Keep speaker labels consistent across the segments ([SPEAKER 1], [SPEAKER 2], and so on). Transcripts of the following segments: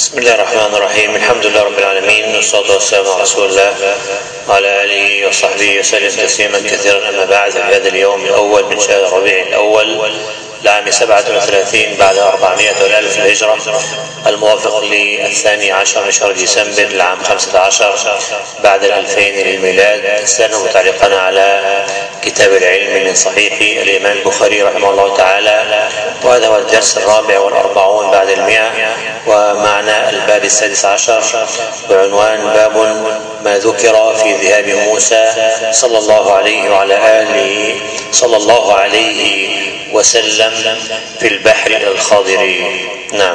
[SPEAKER 1] بسم الله الرحمن الرحيم. الحمد لله رب العالمين، والصلاة والسلام على رسول الله وعلى آله وصحبه وسلم تسليما كثيرا. أما بعد، في هذا اليوم الأول من شهر ربيع الأول لعام 37 بعد 400 والألف الهجرة، الموافق للثاني عشر من شهر ديسمبر لعام 15 بعد 2000 للميلاد، استأنف تعليقنا على كتاب العلم من صحيح الإمام البخاري رحمه الله تعالى، وهذا هو الدرس الرابع والأربعون بعد 100، ومعنى الباب السادس عشر بعنوان باب ما ذكر في ذهاب موسى صلى الله عليه وعلى آله صلى الله عليه وسلم في البحر الخضر. نعم.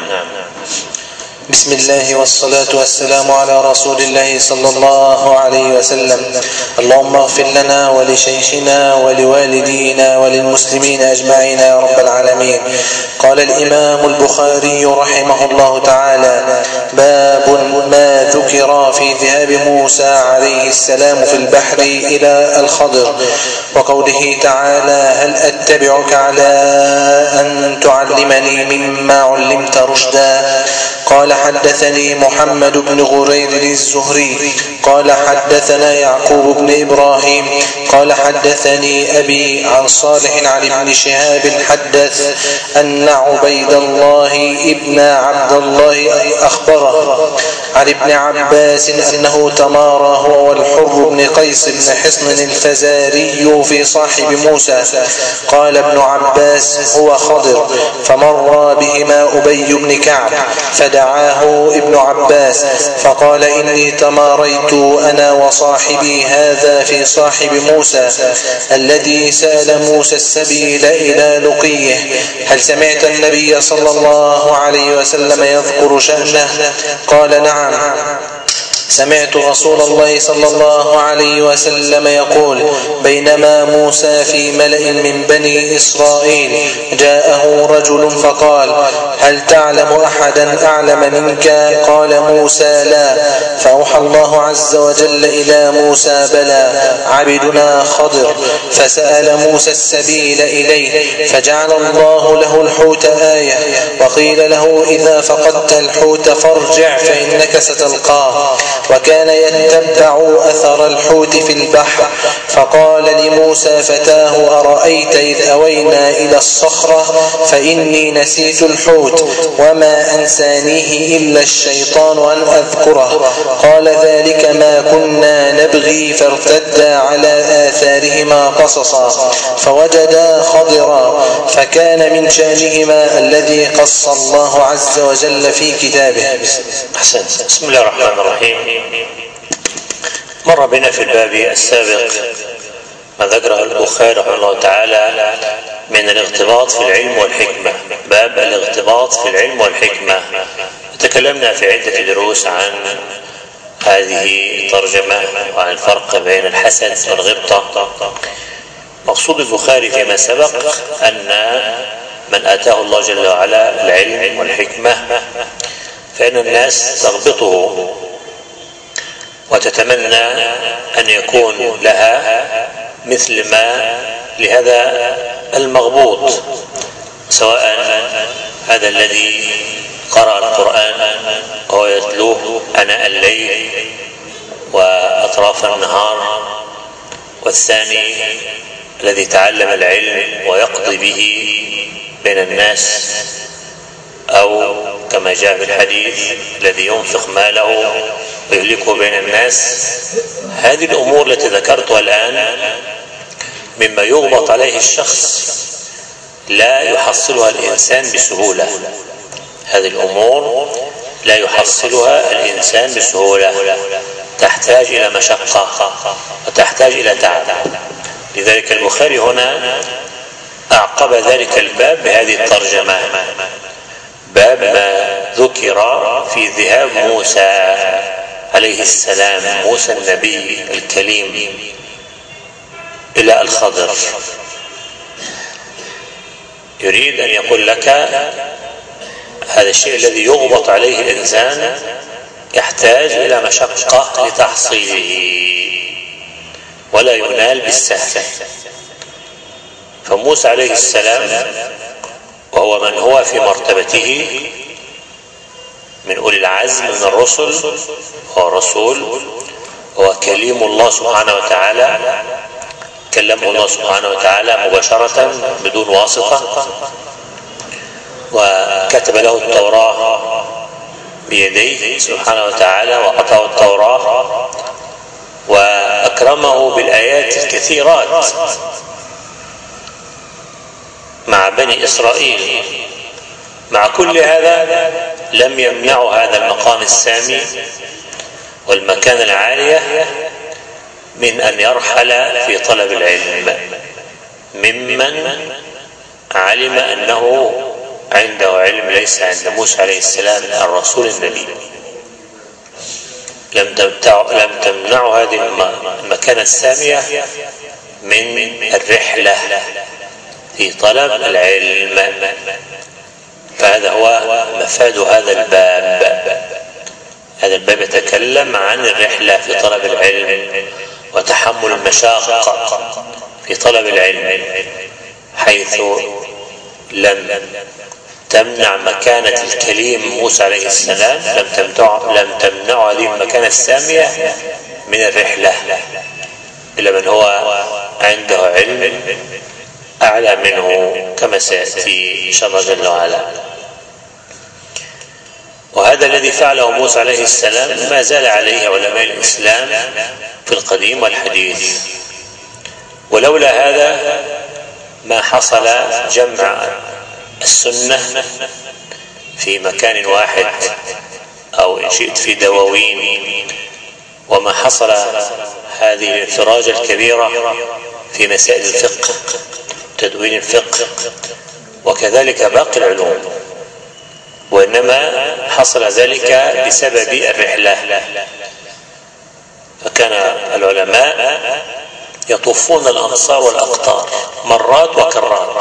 [SPEAKER 2] بسم الله والصلاة والسلام على رسول الله صلى الله عليه وسلم. اللهم اغفر لنا ولشيخنا ولوالدينا وللمسلمين أجمعين يا رب العالمين. قال الإمام البخاري رحمه الله تعالى: باب ما ذكر في ذهاب موسى عليه السلام في البحر إلى الخضر، وقوله تعالى: هل أتبعك على أن تعلمني مما علمت رشدا. قال: حدثني محمد بن غرير الزهري قال حدثنا يعقوب بن إبراهيم قال حدثني أبي عن صالح عن ابن شهاب حدث أن عبيد الله ابن عبد الله أخبره عن ابن عباس أنه تمارى هو والحر بن قيس بن حصن الفزاري في صاحب موسى. قال ابن عباس: هو خضر. فمر بهما أبي بن كعب فدعاه ابن عباس فقال: إني تماريت أنا وصاحبي هذا في صاحب موسى الذي سأل موسى السبيل إلى لقيه، هل سمعت النبي صلى الله عليه وسلم يذكر شأنه؟ قال: نعم، سمعت رسول الله صلى الله عليه وسلم يقول: بينما موسى في ملأ من بني إسرائيل جاءه رجل فقال: هل تعلم أحدا أعلم منك؟ قال موسى: لا. فأوحى الله عز وجل إلى موسى: بلى، عبدنا خضر. فسأل موسى السبيل إليه فجعل الله له الحوت آية، وقيل له: إذا فقدت الحوت فارجع فإنك ستلقاه. وكان يتبع أثر الحوت في البحر. فقال لموسى فتاه: أرأيت إذ أوينا إلى الصخرة فإني نسيت الحوت وما أنسانيه إلا الشيطان أن أذكره. قال: ذلك ما كنا نبغي. فارتدا على آثارهما قصصا فوجدا خضرا، فكان من شأنهما الذي قص الله عز وجل في كتابه.
[SPEAKER 1] أحسنت. بسم الله الرحمن الرحيم. مر بنا في الباب السابق ما ذكره البخاري رحمه الله تعالى من الاغتباط في العلم والحكمة. باب الاغتباط في العلم والحكمة. تكلمنا في عدة دروس عن هذه الترجمة وعن الفرق بين الحسد والغبطة. مقصود البخاري فيما سبق أن من آتاه الله جل وعلا العلم والحكمة فإن الناس تغبطه وتتمنى أن يكون لها مثل ما لهذا المغبوط، سواء هذا الذي قرأ القرآن وهو يتلوه آناء الليل وأطراف النهار، والثاني الذي تعلم العلم ويقضي به بين الناس، أو كما جاء في الحديث الذي ينفق ماله ويهلكه بين الناس. هذه الأمور التي ذكرتها الآن مما يغبط عليه الشخص لا يحصلها الإنسان بسهولة. هذه الأمور لا يحصلها الإنسان بسهولة، تحتاج إلى مشقة وتحتاج إلى تعب. لذلك البخاري هنا أعقب ذلك الباب بهذه الترجمة: باب ما ذكر في ذهاب موسى عليه السلام، موسى النبي الكليم، إلى الخضر. يريد أن يقول لك هذا الشيء الذي يغبط عليه الإنسان يحتاج إلى مشقة لتحصيله ولا ينال بالسهل. فموسى عليه السلام وهو من هو في مرتبته من أولي العزم من الرسل، هو رسول، هو كليم الله سبحانه وتعالى، كلمه الله سبحانه وتعالى مباشرة بدون واسطة، وكتب له التوراة بيديه سبحانه وتعالى وأعطاه التوراة وأكرمه بالآيات الكثيرات مع بني إسرائيل. مع كل هذا لم يمنعه هذا المقام السامي والمكانة العالية من أن يرحل في طلب العلم ممن علم أنه عنده علم ليس عند موسى عليه السلام الرسول النبي. لم تمنعه هذه المكانة السامية من الرحلة في طلب العلم. فهذا هو مفاد هذا الباب. هذا الباب يتكلم عن الرحلة في طلب العلم وتحمل المشاق في طلب العلم، حيث لم تمنع مكانة الكليم موسى عليه السلام، لم تمنع هذه المكانة السامية من الرحلة إلا من هو عنده علم أعلى منه كما سيأتي إن شاء الله جل وعلا. وهذا الذي فعله موسى عليه السلام ما زال عليه علماء الإسلام في القديم والحديث، ولولا هذا ما حصل جمع السنة في مكان واحد أو إن شئت في دواوين، وما حصل هذه الانفراجة الكبيرة في مسائل الفقه، تدوين الفقه، وكذلك باقي العلوم، وإنما حصل ذلك بسبب الرحلة. فكان العلماء يطوفون الأمصار والأقطار مرات وكرات،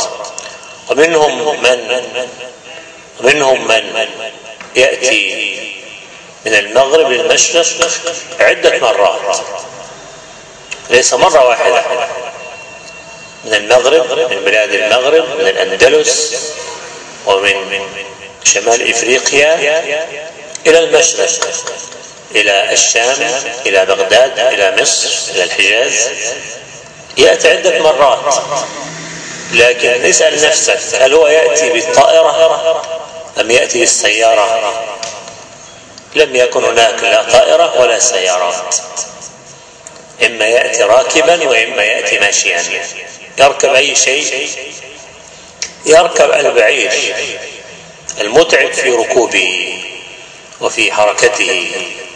[SPEAKER 1] ومنهم من يأتي من المغرب للمشرق عدة مرات، ليس مرة واحدة، من المغرب، من بلاد المغرب، من الأندلس ومن شمال إفريقيا إلى المشرق، إلى الشام، إلى بغداد، إلى مصر، إلى الحجاز، يأتي عدة مرات. لكن اسأل نفسك، هل هو يأتي بالطائرة أم يأتي بالسيارة؟ لم يكن هناك لا طائرة ولا سيارات، إما يأتي راكبا وإما يأتي ماشيا. يركب أي شيء، يركب البعير المتعب في ركوبه وفي حركته،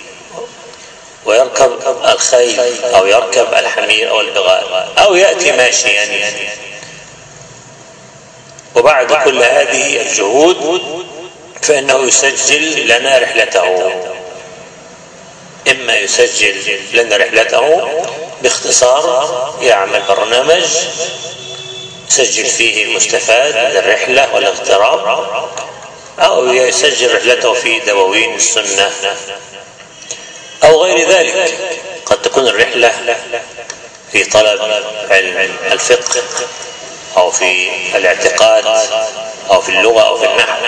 [SPEAKER 1] ويركب الخيل أو يركب الحمير أو البغال، أو يأتي ماشيا. وبعد كل هذه الجهود فإنه يسجل لنا رحلته، إما يسجل لنا رحلته باختصار، يعمل برنامج يسجل فيه المستفاد من الرحلة والاغتراب، أو يسجل رحلته في دواوين السنة أو غير ذلك. قد تكون الرحلة في طلب علم الفقه أو في الاعتقاد أو في اللغة أو في النحو،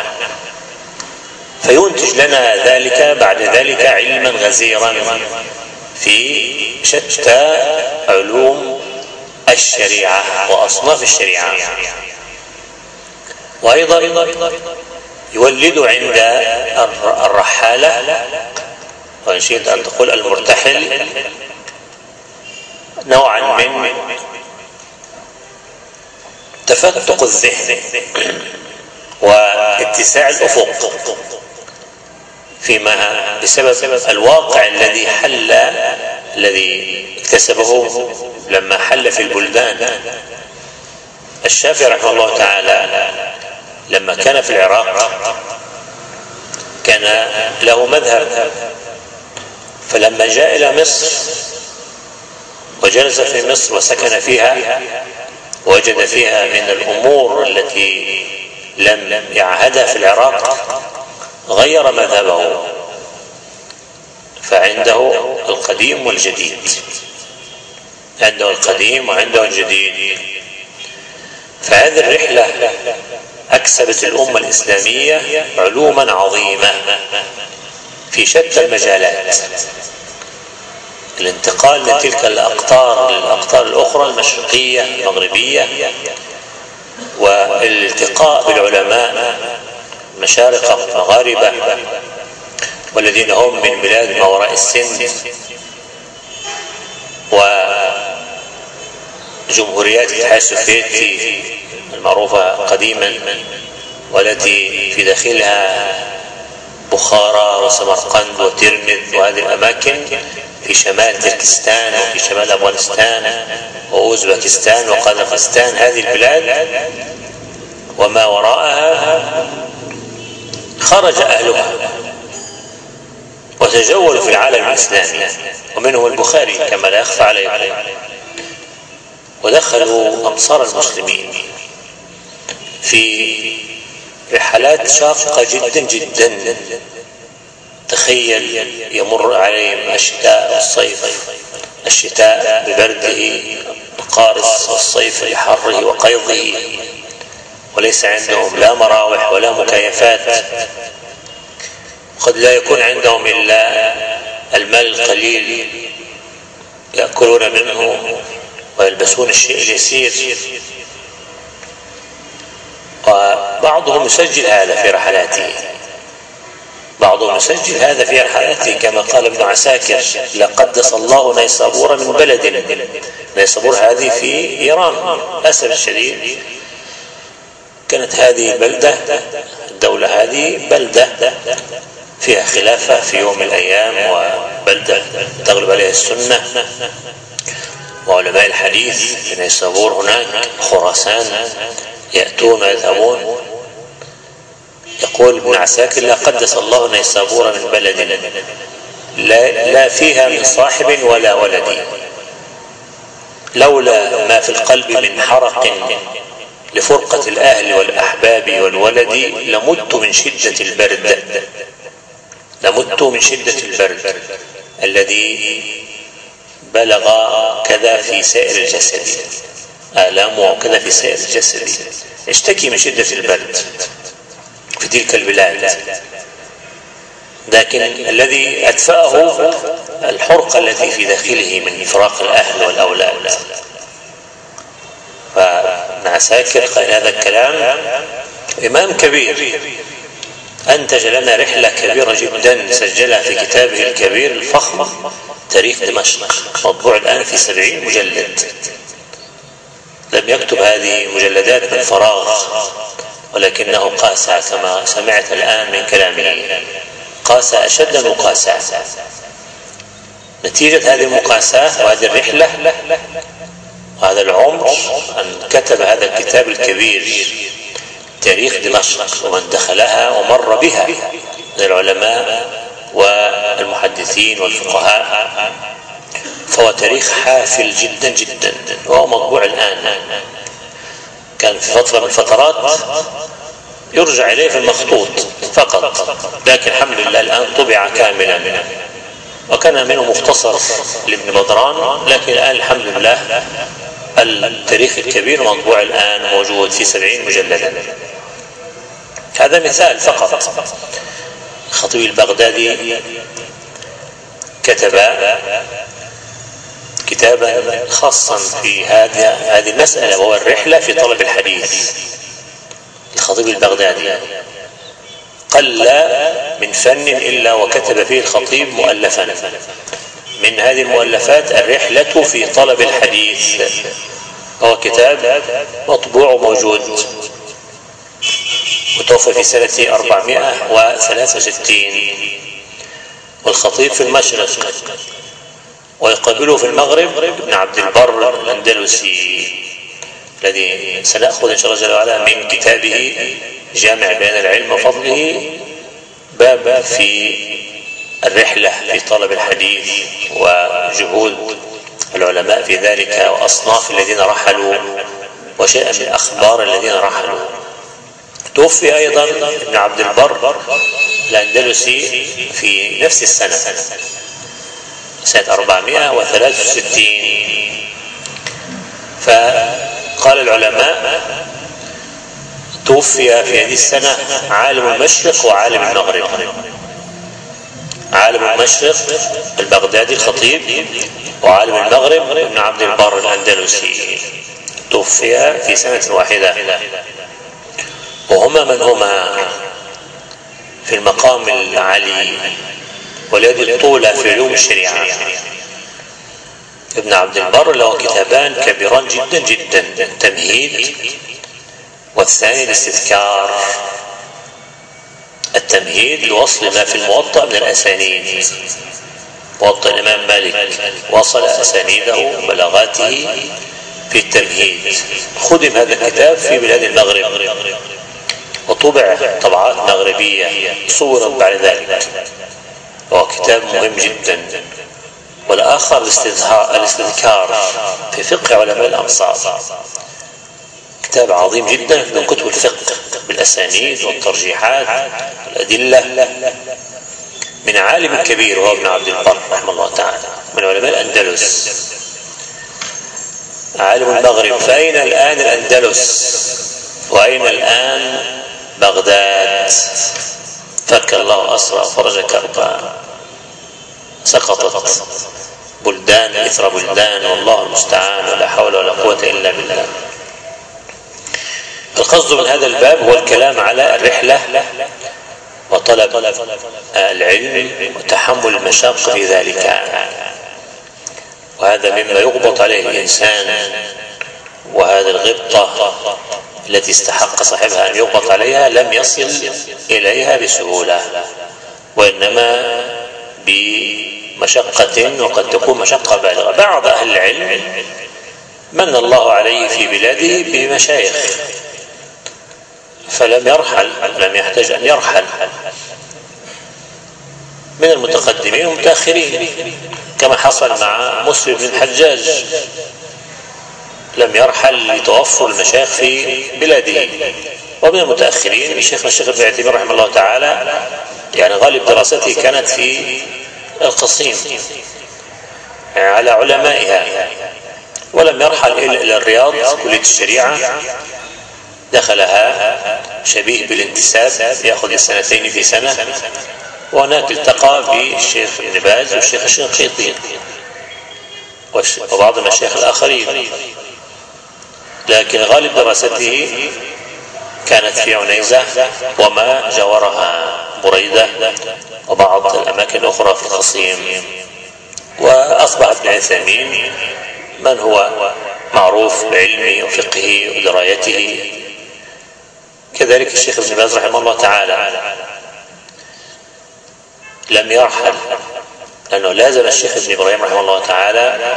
[SPEAKER 1] فينتج لنا ذلك بعد ذلك علما غزيرا في شتى علوم الشريعة وأصناف الشريعة. وأيضا يولد عند الرحالة، وإن شئت أن تقول المرتحل، نوعا من تفتق الذهن واتساع الأفق فيما بسبب الواقع الذي اكتسبه لما حل في البلدان. الشافعي رحمه الله تعالى لما كان في العراق كان له مذهب، فلما جاء إلى مصر وجلس في مصر وسكن فيها ووجد فيها من الأمور التي لم يعهدها في العراق غير مذهبه، فعنده القديم والجديد، عنده القديم وعنده الجديد. فهذه الرحلة أكسبت الأمة الإسلامية علوما عظيمة في شتى المجالات. الانتقال من تلك الأقطار للأقطار الأخرى المشرقية المغربية، والالتقاء بالعلماء مشارقة ومغاربة والذين هم من بلاد ما وراء السن وجمهوريات الاتحاد السوفيتي المعروفة قديما، والتي في داخلها بخارى وسمرقند وترمذ وهذه الأماكن في شمال تركستان وفي شمال أفغانستان وأوزبكستان وقازاخستان. هذه البلاد وما وراءها خرج أهلها وتجولوا في العالم الإسلامي، ومنهم البخاري كما لا يخفى عليكم، ودخلوا أمصار المسلمين في رحلات شاقة جدا جدا. تخيل يمر عليهم الشتاء والصيف، الشتاء ببرده القارس والصيف بحره وقيضه، وليس عندهم لا مراوح ولا مكيفات، قد لا يكون عندهم إلا المال القليل يأكلون منه ويلبسون الشيء اليسير. وبعضهم يسجل هذا في رحلاته، بعضهم يسجل هذا في رحلاته كما قال ابن عساكر: لقدس الله نيسابور من بلد. نيسابور هذه في إيران للأسف الشديد، كانت هذه بلدة، الدولة هذه بلدة فيها خلافة في يوم من الأيام، وبلدة تغلب عليها السنة وعلماء الحديث في نيسابور. هناك خراسان يأتون ويذهبون. يقول ابن عساكر: لا قدس الله نيسابور من بلد لا فيها من صاحب ولا ولد، لولا ما في القلب من حرق لفرقة الأهل والأحباب والولد لمت من شدة البرد. لمت من شدة البرد الذي بلغ كذا في سائر الجسد، آلامه كذا في سائر الجسد، اشتكي من شدة البرد في تلك البلاد. لكن الذي أدفأه الحرقة التي في داخله من إفراق الأهل والأولاد. فابن عساكر قال هذا الكلام، إمام كبير أنتج لنا رحلة كبيرة جدا سجلها في كتابه الكبير الفخم تاريخ دمشق، مطبوع الآن في 70 مجلد. لم يكتب هذه المجلدات من فراغ، ولكنه قاسى كما سمعت الآن من كلامه، قاسى أشد المقاساة. نتيجة هذه المقاساة وهذه الرحلة وهذا العمر أن كتب هذا الكتاب الكبير تاريخ دمشق، ومن دخلها ومر بها من العلماء والمحدثين والفقهاء، فهو تاريخ حافل جدا جدا، وهو مطبوع الآن. كان في فترة من الفترات يرجع إليه في المخطوط فقط، لكن الحمد لله الآن طبع كاملا، وكان منه مختصر لابن بدران، لكن الآن الحمد لله التاريخ الكبير مطبوع الآن موجود في 70 مجلدا. هذا مثال فقط. الخطيب البغدادي كتب كتابا خاصا في هذه المسألة، وهو الرحلة في طلب الحديث. الخطيب البغدادي قل من فن إلا وكتب فيه الخطيب مؤلفا. من هذه المؤلفات الرحلة في طلب الحديث، هو كتاب مطبوع موجود، وتوفى في سنة 463. والخطيب في المشرق، ويقابله في المغرب ابن عبد البر الأندلسي، الذي سنأخذ إن شاء الله جل وعلا من كتابه جامع بيان العلم وفضله باب في الرحلة في طلب الحديث وجهود العلماء في ذلك، وأصناف الذين رحلوا، وشيئا من أخبار الذين رحلوا. توفي أيضا ابن عبد البر الأندلسي في نفس السنة، سنة 463. فقال العلماء توفي في هذه السنة عالم المشرق وعالم المغرب. عالم المشرق البغدادي الخطيب، وعالم المغرب ابن عبد البر الأندلسي، توفي في سنة واحدة. وهما من هما في المقام العالي واليد الطولى في علوم الشريعة. ابن عبد البر له كتابان كبيران جدا جدا، التمهيد والثاني الاستذكار. التمهيد لوصل ما في الموطأ من الأسانيد، موطأ الإمام مالك وصل أسانيده وبلاغاته في التمهيد. خدم هذا الكتاب في بلاد المغرب وطبع طبعات مغربية صورت بعد ذلك، وهو كتاب مهم جدا. والآخر الاستذكار في فقه علماء الأمصار، كتاب عظيم جدا من كتب الفقه بالأسانيد والترجيحات والأدلة، من عالم كبير وهو ابن عبد البر رحمه الله تعالى، من علماء الأندلس، عالم المغرب. فأين الآن الأندلس؟ وأين الآن بغداد؟ فك الله أسرى فرج كربا، سقطت بلدان إثر بلدان، والله المستعان، ولا حول ولا قوة إلا بالله. القصد من هذا الباب هو الكلام على الرحلة وطلب العلم وتحمل المشاق في ذلك، وهذا مما يغبط عليه الإنسان. وهذه الغبطة التي استحق صاحبها أن يغبط عليها لم يصل إليها بسهولة، وإنما بمشقة، وقد تكون مشقة بالغة. بعض أهل العلم من الله عليه في بلاده بمشايخ فلم يرحل، لم يحتاج أن يرحل، من المتقدمين والمتأخرين، كما حصل مع مسلم بن الحجاج، لم يرحل لتوفر المشايخ في بلاده. ومن المتأخرين الشيخ ابن عثيمين رحمه الله تعالى، يعني غالب دراسته كانت في القصيم على علمائها، ولم يرحل إلى الرياض كلية الشريعة، دخلها شبيه بالانتساب، يأخذ السنتين في سنة، وهناك التقى بالشيخ ابن باز والشيخ الشنقيطي وبعض المشايخ الآخرين، لكن غالب دراسته كانت في عنيزة وما جاورها، بريدة وبعض الأماكن الأخرى في القصيم. وأصبح ابن عثيمين من هو معروف بعلمه وفقهه ودرايته، كذلك الشيخ ابن باز رحمه الله تعالى لم يرحل، لأنه لازم الشيخ ابن إبراهيم رحمه الله تعالى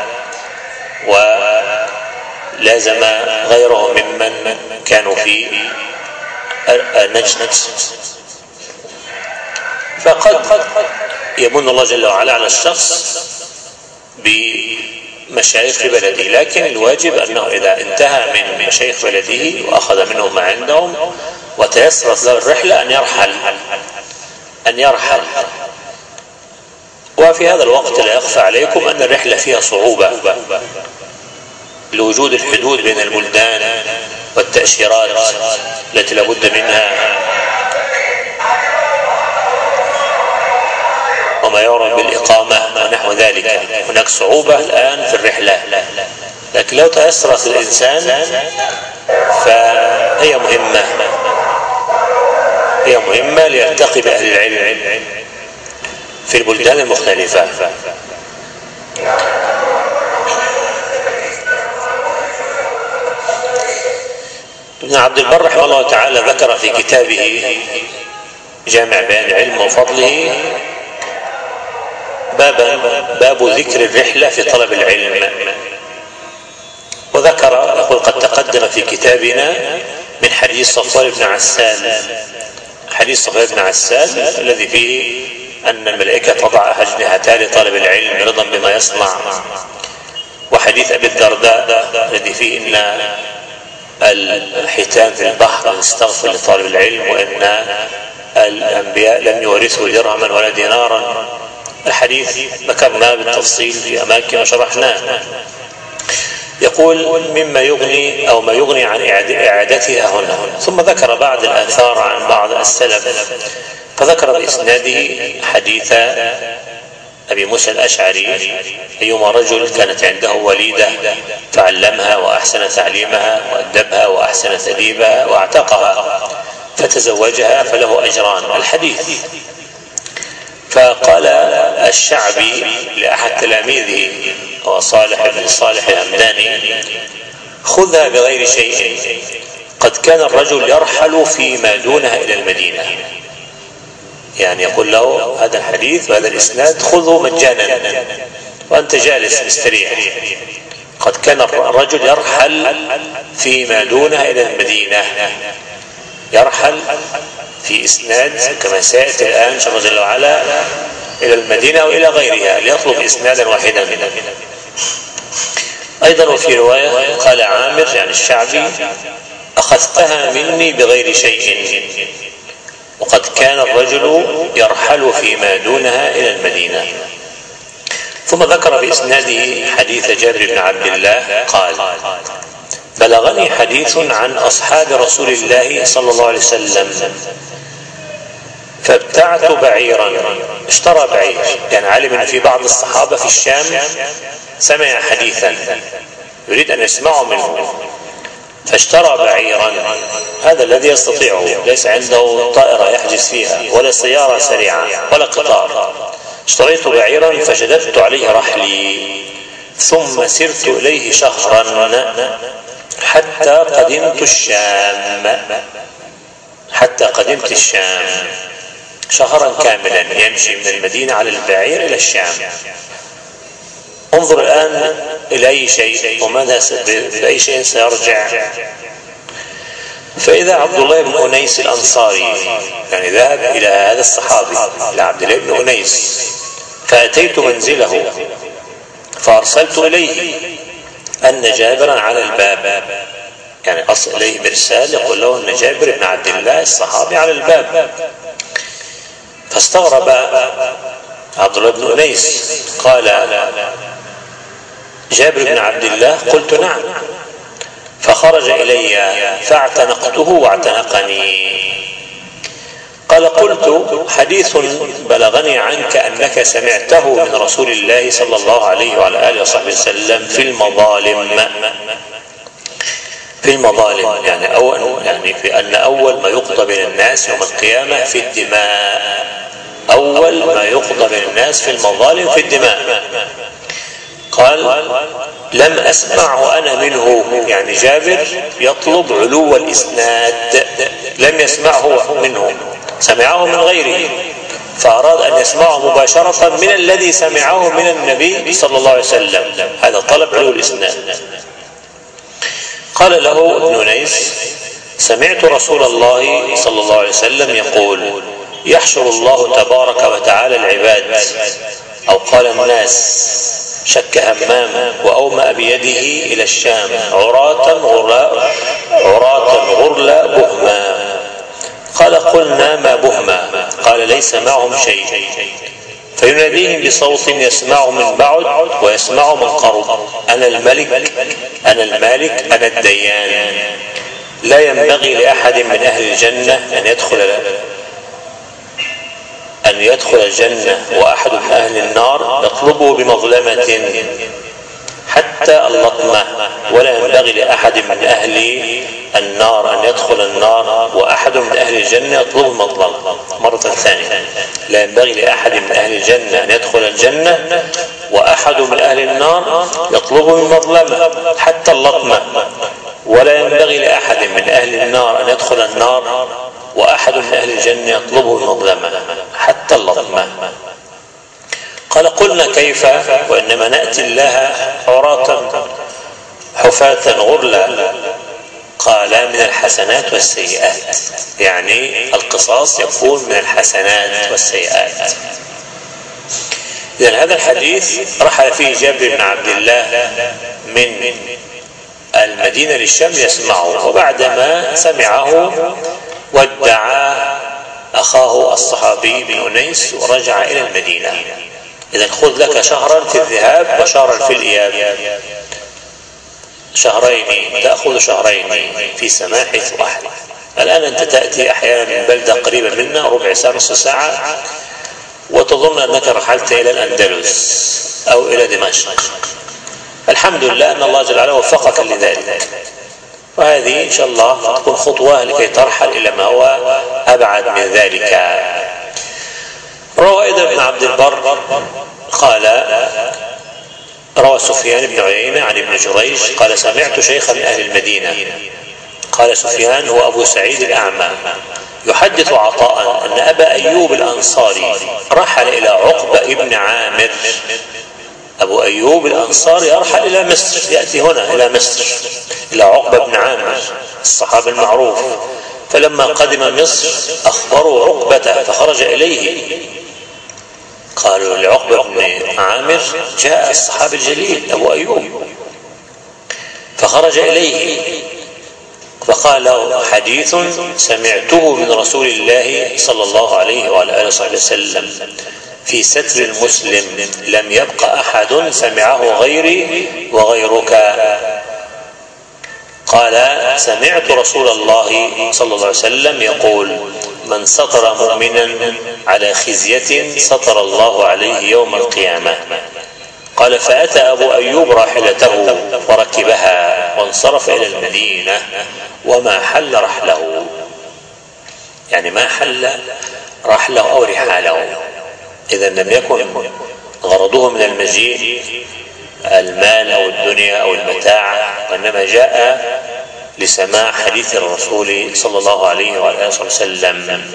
[SPEAKER 1] ولازم غيره ممن كانوا في نجد. فقد يمن الله جل وعلا على الشخص بمشايخ بلده، لكن الواجب أنه إذا انتهى من مشايخ بلده وأخذ منهم ما عندهم وتيسرت له الرحلة أن يرحل. وفي هذا الوقت لا يخفى عليكم أن الرحلة فيها صعوبة لوجود الحدود بين البلدان والتأشيرات التي لابد منها، وما يعرف بالإقامة ونحو ذلك. هناك صعوبة الآن في الرحلة، لكن لو تيسرت الإنسان فهي مهمة ليلتقي بأهل العلم في البلدان المختلفة. ابن عبد البر رحمه الله تعالى ذكر في كتابه جامع بيان العلم وفضله باب ذكر الرحلة في طلب العلم، وذكر يقول قد تقدم في كتابنا من حديث صفوان بن عسال، حديث صفوان بن عسال الذي فيه أن الملائكة تضع أجنحتها لطالب العلم رضا بما يصنع، وحديث أبي الدرداء الذي فيه إن الحيتان في البحر استغفر لطالب العلم، وإن الأنبياء لم يورثوا درهما ولا دينارا. الحديث ذكرناه بالتفصيل في أماكن وشرحناه. يقول مما يغني أو ما يغني عن إعادتها هنا. ثم ذكر بعض الآثار عن بعض السلف فذكر بإسناده حديث أبي موسى الأشعري: أيما رجل كانت عنده وليدة فعلمها وأحسن تعليمها وأدبها وأحسن تأديبها وأعتقها فتزوجها فله أجران. الحديث. فقال الشعبي لأحد تلاميذه هو صالح بن صالح الهمداني: خذها بغير شيء، قد كان الرجل يرحل فيما دونها إلى المدينة. يعني يقول له هذا الحديث وهذا الإسناد خذه مجانا وأنت جالس مستريح. قد كان الرجل يرحل فيما دونها إلى المدينة، يرحل في إسناد كما سيأتي الآن إن شاء الله جل وعلا إلى المدينة أو إلى غيرها ليطلب إسنادا واحدا منها. أيضا وفي رواية قال عامر يعني الشعبي: أخذتها مني بغير شيء، وقد كان الرجل يرحل فيما دونها إلى المدينة. ثم ذكر بإسناده حديث جابر بن عبد الله قال: بلغني حديث عن أصحاب رسول الله صلى الله عليه وسلم فابتعت بعيرا. اشترى بعير، يعني علم أن في بعض الصحابة في الشام سمع حديثا يريد أن يسمعه منه، فاشترى بعيرا، هذا الذي يستطيعه، ليس عنده طائرة يحجز فيها ولا سيارة سريعة ولا قطار. اشتريت بعيرا فشددت عليه رحلي ثم سرت إليه شهرا حتى قدمت الشام. شهرا كاملا يمشي من المدينة على البعير إلى الشام. انظر الآن إلى أي شيء وماذا بأي شيء سيرجع. فإذا عبد الله بن أنيس الأنصاري، يعني ذهب إلى هذا الصحابي إلى عبد الله بن أنيس، فأتيت منزله فأرسلت إليه أن جابرا على الباب، يعني أصل إليه برسال يقول له أن جابر بن عبد الله الصحابي على الباب. فاستغرب عبد الله بن أنيس، قال: جابر بن عبد الله؟ قلت: نعم. فخرج إلي فاعتنقته واعتنقني. قال: قلت: حديث بلغني عنك أنك سمعته من رسول الله صلى الله عليه وعلى آله وصحبه وسلم في المظالم، يعني في أن أول ما يقضى بين الناس يوم القيامة في الدماء، أول ما يقضى بين الناس في المظالم في الدماء. قال: لم أسمعه أنا منه، يعني جابر يطلب علو الإسناد، لم يسمعه منه، سمعه من غيره، فأراد أن يسمعه مباشرة من الذي سمعه من النبي صلى الله عليه وسلم. هذا طلب علو الإسناد. قال له ابن أنيس: سمعت رسول الله صلى الله عليه وسلم يقول: يحشر الله تبارك وتعالى العباد، أو قال الناس، شك همام وأومأ بيده إلى الشام عراة غرلا بهما. قال: قلنا: ما بهما؟ قال: ليس معهم شيء. فيناديهم بصوت يسمع من بعد ويسمع من قرب: أنا الملك أنا المالك أنا الديان. لا ينبغي لأحد من أهل الجنة أن يدخل الجنة وأحد من أهل النار يطلبه بمظلمة حتى اللطمة، ولا ينبغي لأحد من أهل النار أن يدخل النار وأحد من أهل الجنة يطلبه المظلمة. مرة ثانية: لا ينبغي لأحد من أهل الجنة أن يدخل الجنة وأحد من أهل النار يطلبه المظلمة حتى اللطمة، ولا ينبغي لأحد من أهل النار أن يدخل النار وأحد من أهل الجنة يطلبه المظلمة حتى اللطمة. قال: قلنا: كيف وإنما نأتي الله عراة حفاة غرلا؟ قال: من الحسنات والسيئات، يعني القصاص يكون من الحسنات والسيئات. إذن هذا الحديث رحل فيه جابر بن عبد الله من المدينة للشام يسمعه، وبعدما سمعه ودع أخاه الصحابي بن أنيس ورجع إلى المدينة. إذن خذ لك شهرا في الذهاب وشهرا في الإياب، شهرين تأخذ شهرين في سماحة واحد. الآن أنت تأتي أحيانا من بلدة قريبة منا ربع ساعة نصف ساعة وتظن أنك رحلت إلى الأندلس أو إلى دمشق. الحمد لله أن الله جل وعلا وفقك لذلك، وهذه إن شاء الله تكون خطوة لكي ترحل إلى ما هو أبعد من ذلك. روى أيضا ابن عبد البر قال روى سفيان بن عيينة عن ابن جريج قال سمعت شيخا من أهل المدينة، قال سفيان هو أبو سعيد الأعمى، يحدث عطاء أن أبا أيوب الأنصاري رحل إلى عقبة بن عامر. أبو أيوب الأنصاري يرحل إلى مصر، يأتي هنا إلى مصر إلى عقبة بن عامر الصحابي المعروف، فلما قدم مصر أخبروا عقبة فخرج إليه، قالوا لعقبة بن عامر جاء الصحابي الجليل أبو أيوب، فخرج إليه فقال له حديث سمعته من رسول الله صلى الله عليه وعلى آله وصحبه وسلم في ستر المسلم لم يبق أحد سمعه غيري وغيرك. قال سمعت رسول الله صلى الله عليه وسلم يقول من ستر مؤمنا على خزية ستر الله عليه يوم القيامة. قال فأتى أبو أيوب راحلته وركبها وانصرف إلى المدينة وما حل رحله، يعني ما حل رحله أو رحاله، إذا لم يكن غرضه من المجيء المال أو الدنيا أو المتاع، وإنما جاء لسماع حديث الرسول صلى الله عليه وآله وسلم.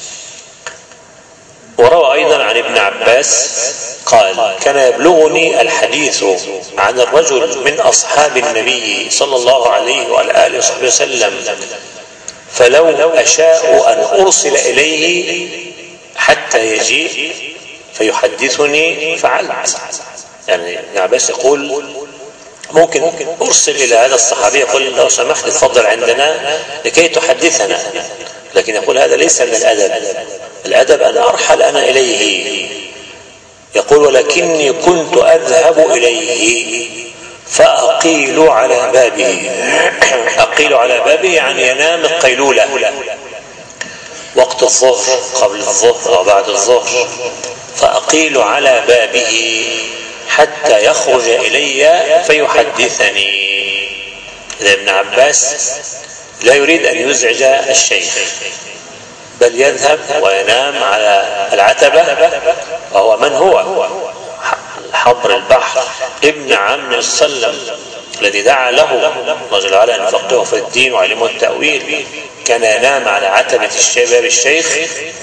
[SPEAKER 1] وروى أيضا عن ابن عباس قال كان يبلغني الحديث عن الرجل من أصحاب النبي صلى الله عليه وآله وسلم فلو أشاء أن أرسل إليه حتى يجيء فيحدثني فعلت. يعني ابن عباس يقول ممكن أرسل إلى هذا الصحابي يقول لو سمحت تفضل عندنا لكي تحدثنا، لكن يقول هذا ليس من الأدب، الأدب أن أرحل أنا إليه. يقول ولكني كنت أذهب إليه فأقيل على بابه، أقيل على بابه يعني ينام القيلولة وقت الظهر قبل الظهر وبعد الظهر، فأقيل على بابه حتى يخرج إلي فيحدثني. إذا ابن عباس لا يريد أن يزعج الشيخ بل يذهب وينام على العتبة، وهو من هو حبر البحر ابن عم السلم الذي دعا له الله جل وعلا أن يفقهه في الدين وعلمه التأويل، كان ينام على عتبة باب الشيخ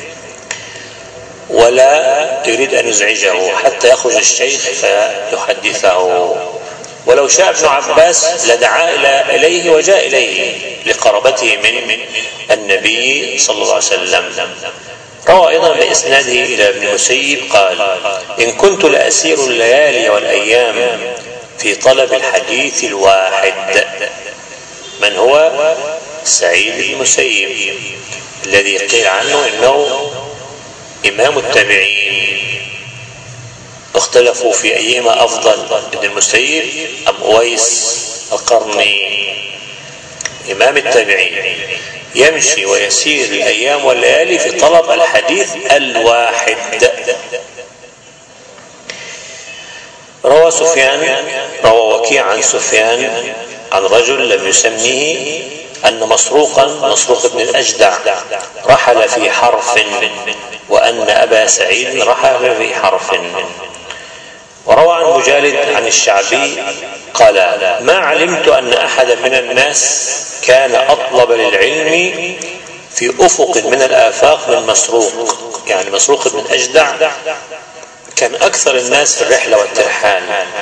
[SPEAKER 1] ولا يريد أن يزعجه حتى يخرج الشيخ فيحدثه. ولو شاء ابن عباس لدعا إليه وجاء إليه لقربته من النبي صلى الله عليه وسلم. روى أيضا بإسناده إلى ابن المسيب قال إن كنت لأسير الليالي والأيام في طلب الحديث الواحد. من هو؟ سعيد المسيب الذي قيل عنه إنه إمام التابعين، اختلفوا في أيهما أفضل ابن المسيب أم أويس القرني. إمام التابعين يمشي ويسير الأيام والليالي في طلب الحديث الواحد. روى وكيع عن سفيان عن رجل لم يسميه أن مسروق بن الأجدع رحل في حرف وأن أبا سعيد رحل في حرف. وروى عن مجالد عن الشعبي قال ما علمت أن أحد من الناس كان أطلب للعلم في أفق من الآفاق من مسروق، يعني مسروق بن الأجدع كان أكثر الناس في الرحلة والترحال.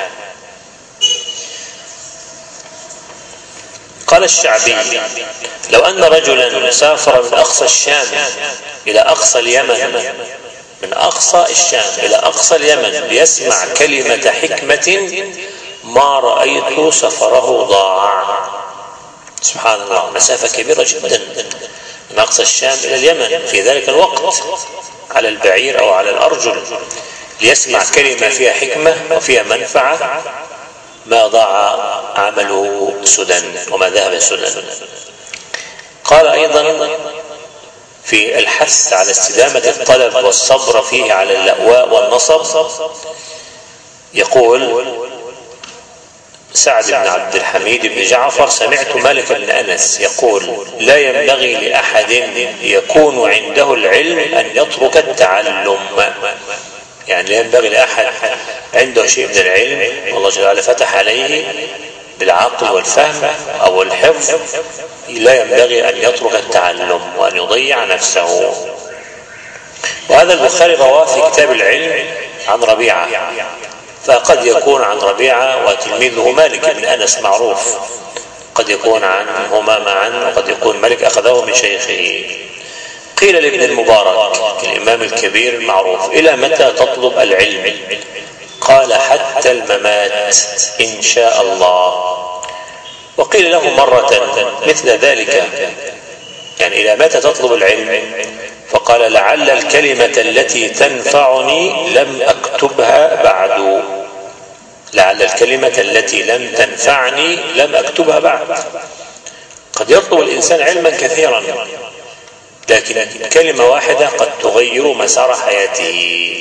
[SPEAKER 1] قال الشعبي لو أن رجلا سافر من أقصى الشام إلى أقصى اليمن، من أقصى الشام إلى أقصى اليمن ليسمع كلمة حكمة ما رأيت سفره ضاع. سبحان الله، مسافة كبيرة جدا من أقصى الشام إلى اليمن في ذلك الوقت على البعير أو على الأرجل ليسمع كلمة فيها حكمة وفيها منفعة، ما ضاع عمله سدى وما ذهب سدى. قال أيضا في الحث على استدامة الطلب والصبر فيه على اللأواء والنصب، يقول سعد بن عبد الحميد بن جعفر: سمعت مالك بن أنس يقول: لا ينبغي لأحد يكون عنده العلم أن يترك التعلم. يعني لا ينبغي لأحد عنده شيء من العلم والله جل وعلا فتح عليه بالعقل والفهم أو الحفظ، لا ينبغي أن يترك التعلم وأن يضيع نفسه. وهذا البخاري رواه في كتاب العلم عن ربيعة، فقد يكون عن ربيعة وتلميذه مالك بن أنس معروف، قد يكون عنهما معا، وقد يكون مالك أخذه من شيخه. قيل لابن المبارك الإمام الكبير المعروف: إلى متى تطلب العلم؟ قال: حتى الممات إن شاء الله. وقيل له مرة مثل ذلك، يعني إلى متى تطلب العلم؟ فقال: لعل الكلمة التي تنفعني لم أكتبها بعد. لعل الكلمة التي لم تنفعني لم أكتبها بعد. قد يطلب الإنسان علما كثيرا، لكن كلمة واحدة قد تغير مسار حياته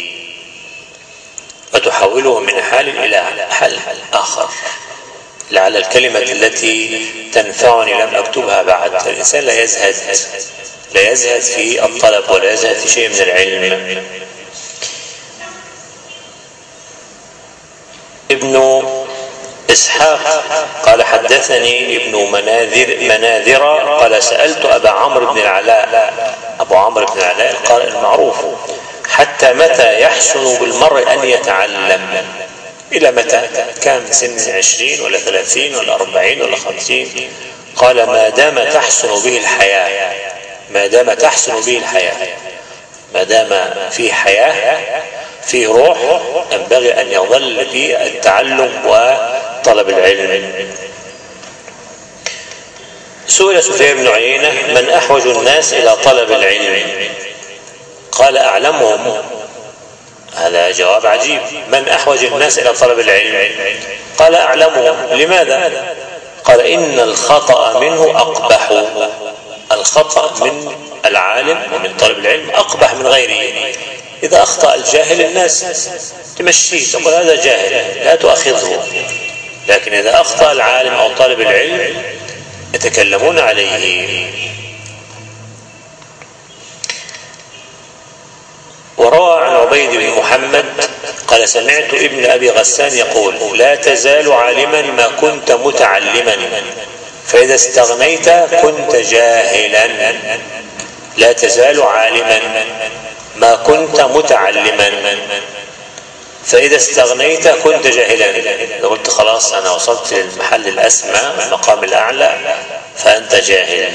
[SPEAKER 1] وتحوله من حال إلى حال آخر. لعل الكلمة التي تنفعني لم أكتبها بعد. الإنسان لا يزهد في الطلب ولا يزهد في شيء من العلم. ابن إسحاق قال: حدثني ابن مناذر قال: سألت أبا عمرو بن العلاء، أبو عمرو بن العلاء القارئ المعروف: حتى متى يحسن بالمرء أن يتعلم؟ إلى متى؟ كان سن 20 ولا 30 ولا 40 ولا 50؟ قال: ما دام تحسن به الحياة. ما دام تحسن به الحياة، ما دام في حياة في روح، ينبغي أن يظل في التعلم وطلب العلم. سئل سفيان بن عيينة: من أحوج الناس إلى طلب العلم؟ قال: أعلمهم. هذا جواب عجيب. من أحوج الناس إلى طلب العلم؟ قال: أعلمهم. لماذا؟ قال: إن الخطأ منه أقبح. الخطأ من العالم ومن طالب العلم أقبح من غيره. إذا أخطأ الجاهل الناس تمشيه، تقول هذا جاهل لا تؤاخذه، لكن إذا أخطأ العالم أو طالب العلم يتكلمون عليه. وروى عن عبيد بن محمد قال: سمعت ابن أبي غسان يقول: لا تزال عالما ما كنت متعلما، فإذا استغنيت كنت جاهلا. لا تزال عالما ما كنت متعلما، فإذا استغنيت كنت جاهلا. إذا قلت خلاص أنا وصلت للمحل الأسمى المقام الأعلى فأنت جاهل.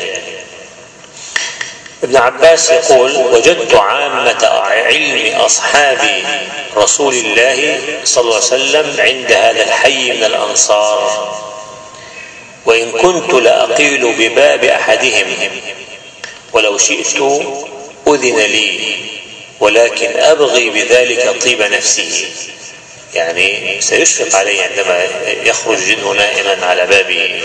[SPEAKER 1] ابن عباس يقول: وجدت عامة علم أصحاب رسول الله صلى الله عليه وسلم عند هذا الحي من الأنصار، وإن كنت لأقيل بباب أحدهم ولو شئت أذن لي، ولكن أبغي بذلك طيب نفسه. يعني سيشفق عليه عندما يخرج جنه نائما على بابه.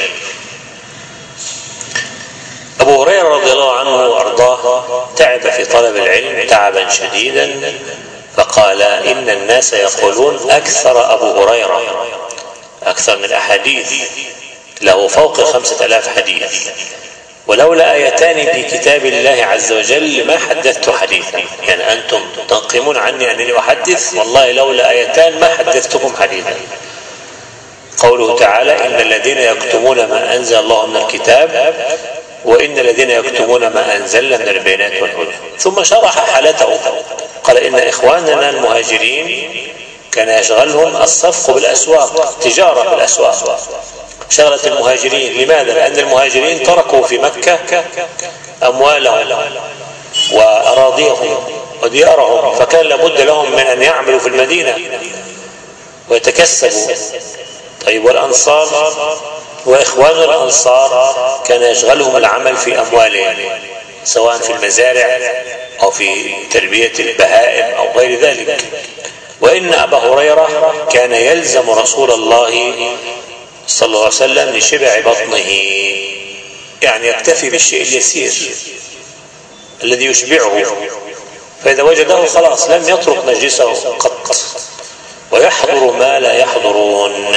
[SPEAKER 1] أبو هريرة رضي الله عنه وأرضاه تعب في طلب العلم تعبا شديدا، فقال: إن الناس يقولون أكثر أبو هريرة أكثر من أحاديث، له فوق 5000 حديث، ولولا آيتان في كتاب الله عز وجل ما حدثت حديثا. يعني أنتم تنقمون عني أنني أحدث، والله لولا آيتان ما حدثتكم حديثا. قوله تعالى: إن الذين يكتمون ما أنزل الله من الكتاب وإن الذين يكتمون ما أنزلنا من البينات والهدى. ثم شرح حالته، قال: إن إخواننا المهاجرين كان يشغلهم الصفق بالأسواق، تجارة بالأسواق شغلة المهاجرين. لماذا؟ لأن المهاجرين تركوا في مكة أموالهم وأراضيهم وديارهم، فكان لابد لهم من أن يعملوا في المدينة ويتكسبوا. طيب، والأنصار وإخوان الأنصار كان يشغلهم العمل في أموالهم، سواء في المزارع أو في تربية البهائم أو غير ذلك. وإن أبا هريرة كان يلزم رسول الله صلى الله عليه وسلم لشبع بطنه، يعني يكتفي بالشيء اليسير الذي يشبعه، فإذا وجده خلاص لم يترك مجلسه قط. ويحضر ما لا يحضرون،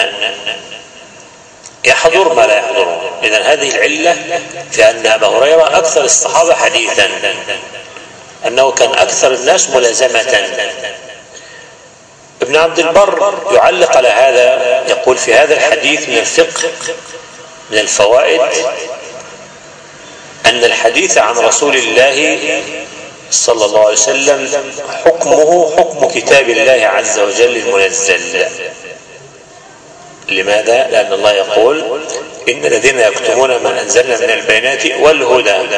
[SPEAKER 1] يحضر ما لا يحضرون. إذن هذه العلة في أن أبا هريرة أكثر الصحابة حديثا، أنه كان أكثر الناس ملازمة. ابن عبد البر يعلق على هذا، يقول في هذا الحديث من الفقه من الفوائد أن الحديث عن رسول الله صلى الله عليه وسلم حكمه حكم كتاب الله عز وجل المنزل. لماذا؟ لأن الله يقول إن الذين يكتمون ما أنزلنا من البينات والهدى،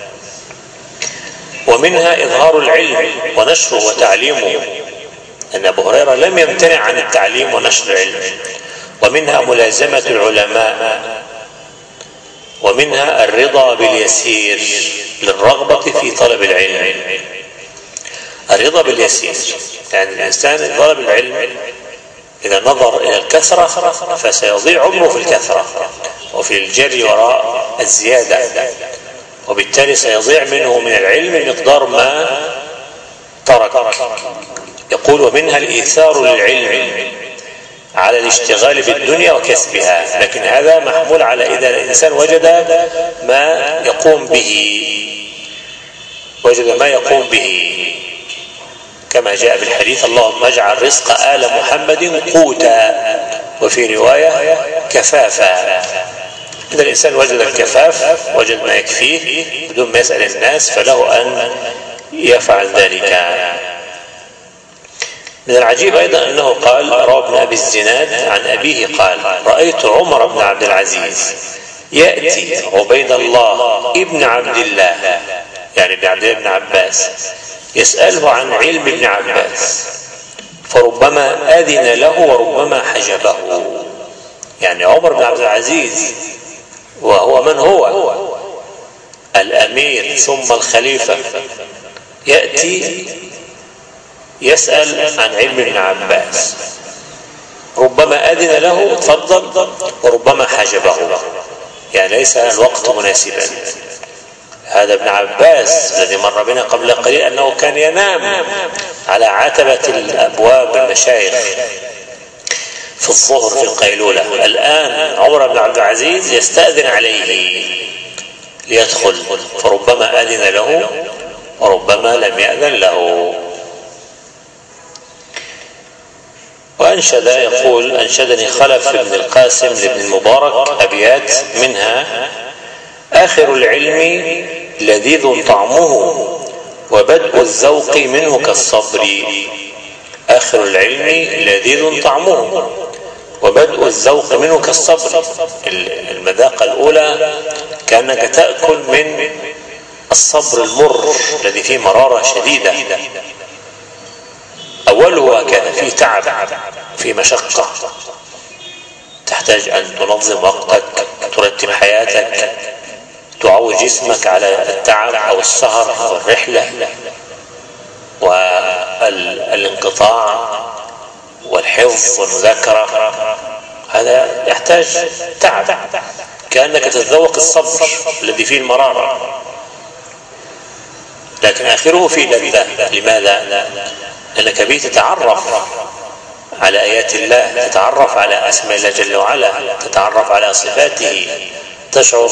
[SPEAKER 1] ومنها إظهار العلم ونشره وتعليمه، أن أبو هريرة لم يمتنع عن التعليم ونشر العلم. ومنها ملازمة العلماء، ومنها الرضا باليسير للرغبة في طلب العلم. الرضا باليسير يعني الإنسان إذا طلب العلم إذا نظر إلى الكثرة فسيضيع عمره في الكثرة وفي الجري وراء الزيادة، وبالتالي سيضيع منه من العلم مقدار ما ترك. يقول ومنها الإيثار للعلم على الاشتغال بالدنيا وكسبها، لكن هذا محمول على إذا الإنسان وجد ما يقوم به، كما جاء في الحديث اللهم اجعل رزق آل محمد قوتا، وفي رواية كفافا. إذا الإنسان وجد الكفاف، وجد ما يكفيه بدون ما يسأل الناس، فله أن يفعل ذلك. من العجيب أيضا أنه قال روى ابن أبي الزناد عن أبيه قال رأيت عمر بن عبد العزيز يأتي عبيد الله ابن عبد الله، يعني ابن عبد الله بن عباس، يسأله عن علم ابن عباس، فربما أذن له وربما حجبه. يعني عمر بن عبد العزيز وهو من هو؟ الأمير ثم الخليفة، يأتي يسأل عن علم ابن عباس، ربما أذن له تفضل وربما حجبه، يعني ليس الوقت مناسبا. هذا ابن عباس الذي مر بنا قبل قليل أنه كان ينام على عتبة الأبواب المشايخ في الظهر في القيلولة. الآن عمر بن عبد العزيز يستأذن عليه ليدخل، فربما أذن له وربما لم يأذن له. وأنشد يقول أنشدني خلف بن القاسم لابن المبارك أبيات منها آخر العلم لذيذ طعمه وبدء الذوق منه كالصبر. آخر العلم لذيذ طعمه وبدء الذوق منه كالصبر. المذاقة الأولى كأنك تأكل من الصبر المر الذي فيه مرارة شديدة، أوله هكذا فيه تعب، فيه مشقة، تحتاج أن تنظم وقتك، ترتب حياتك، تعود جسمك على التعب أو السهر أو الرحلة والانقطاع والحفظ والمذاكرة. هذا يحتاج تعب، كأنك تتذوق الصبر الذي فيه المرارة، لكن آخره فيه لذة. لماذا؟ لأنك به تتعرف على آيات الله، تتعرف على أسماء الله جل وعلا، تتعرف على صفاته، تشعر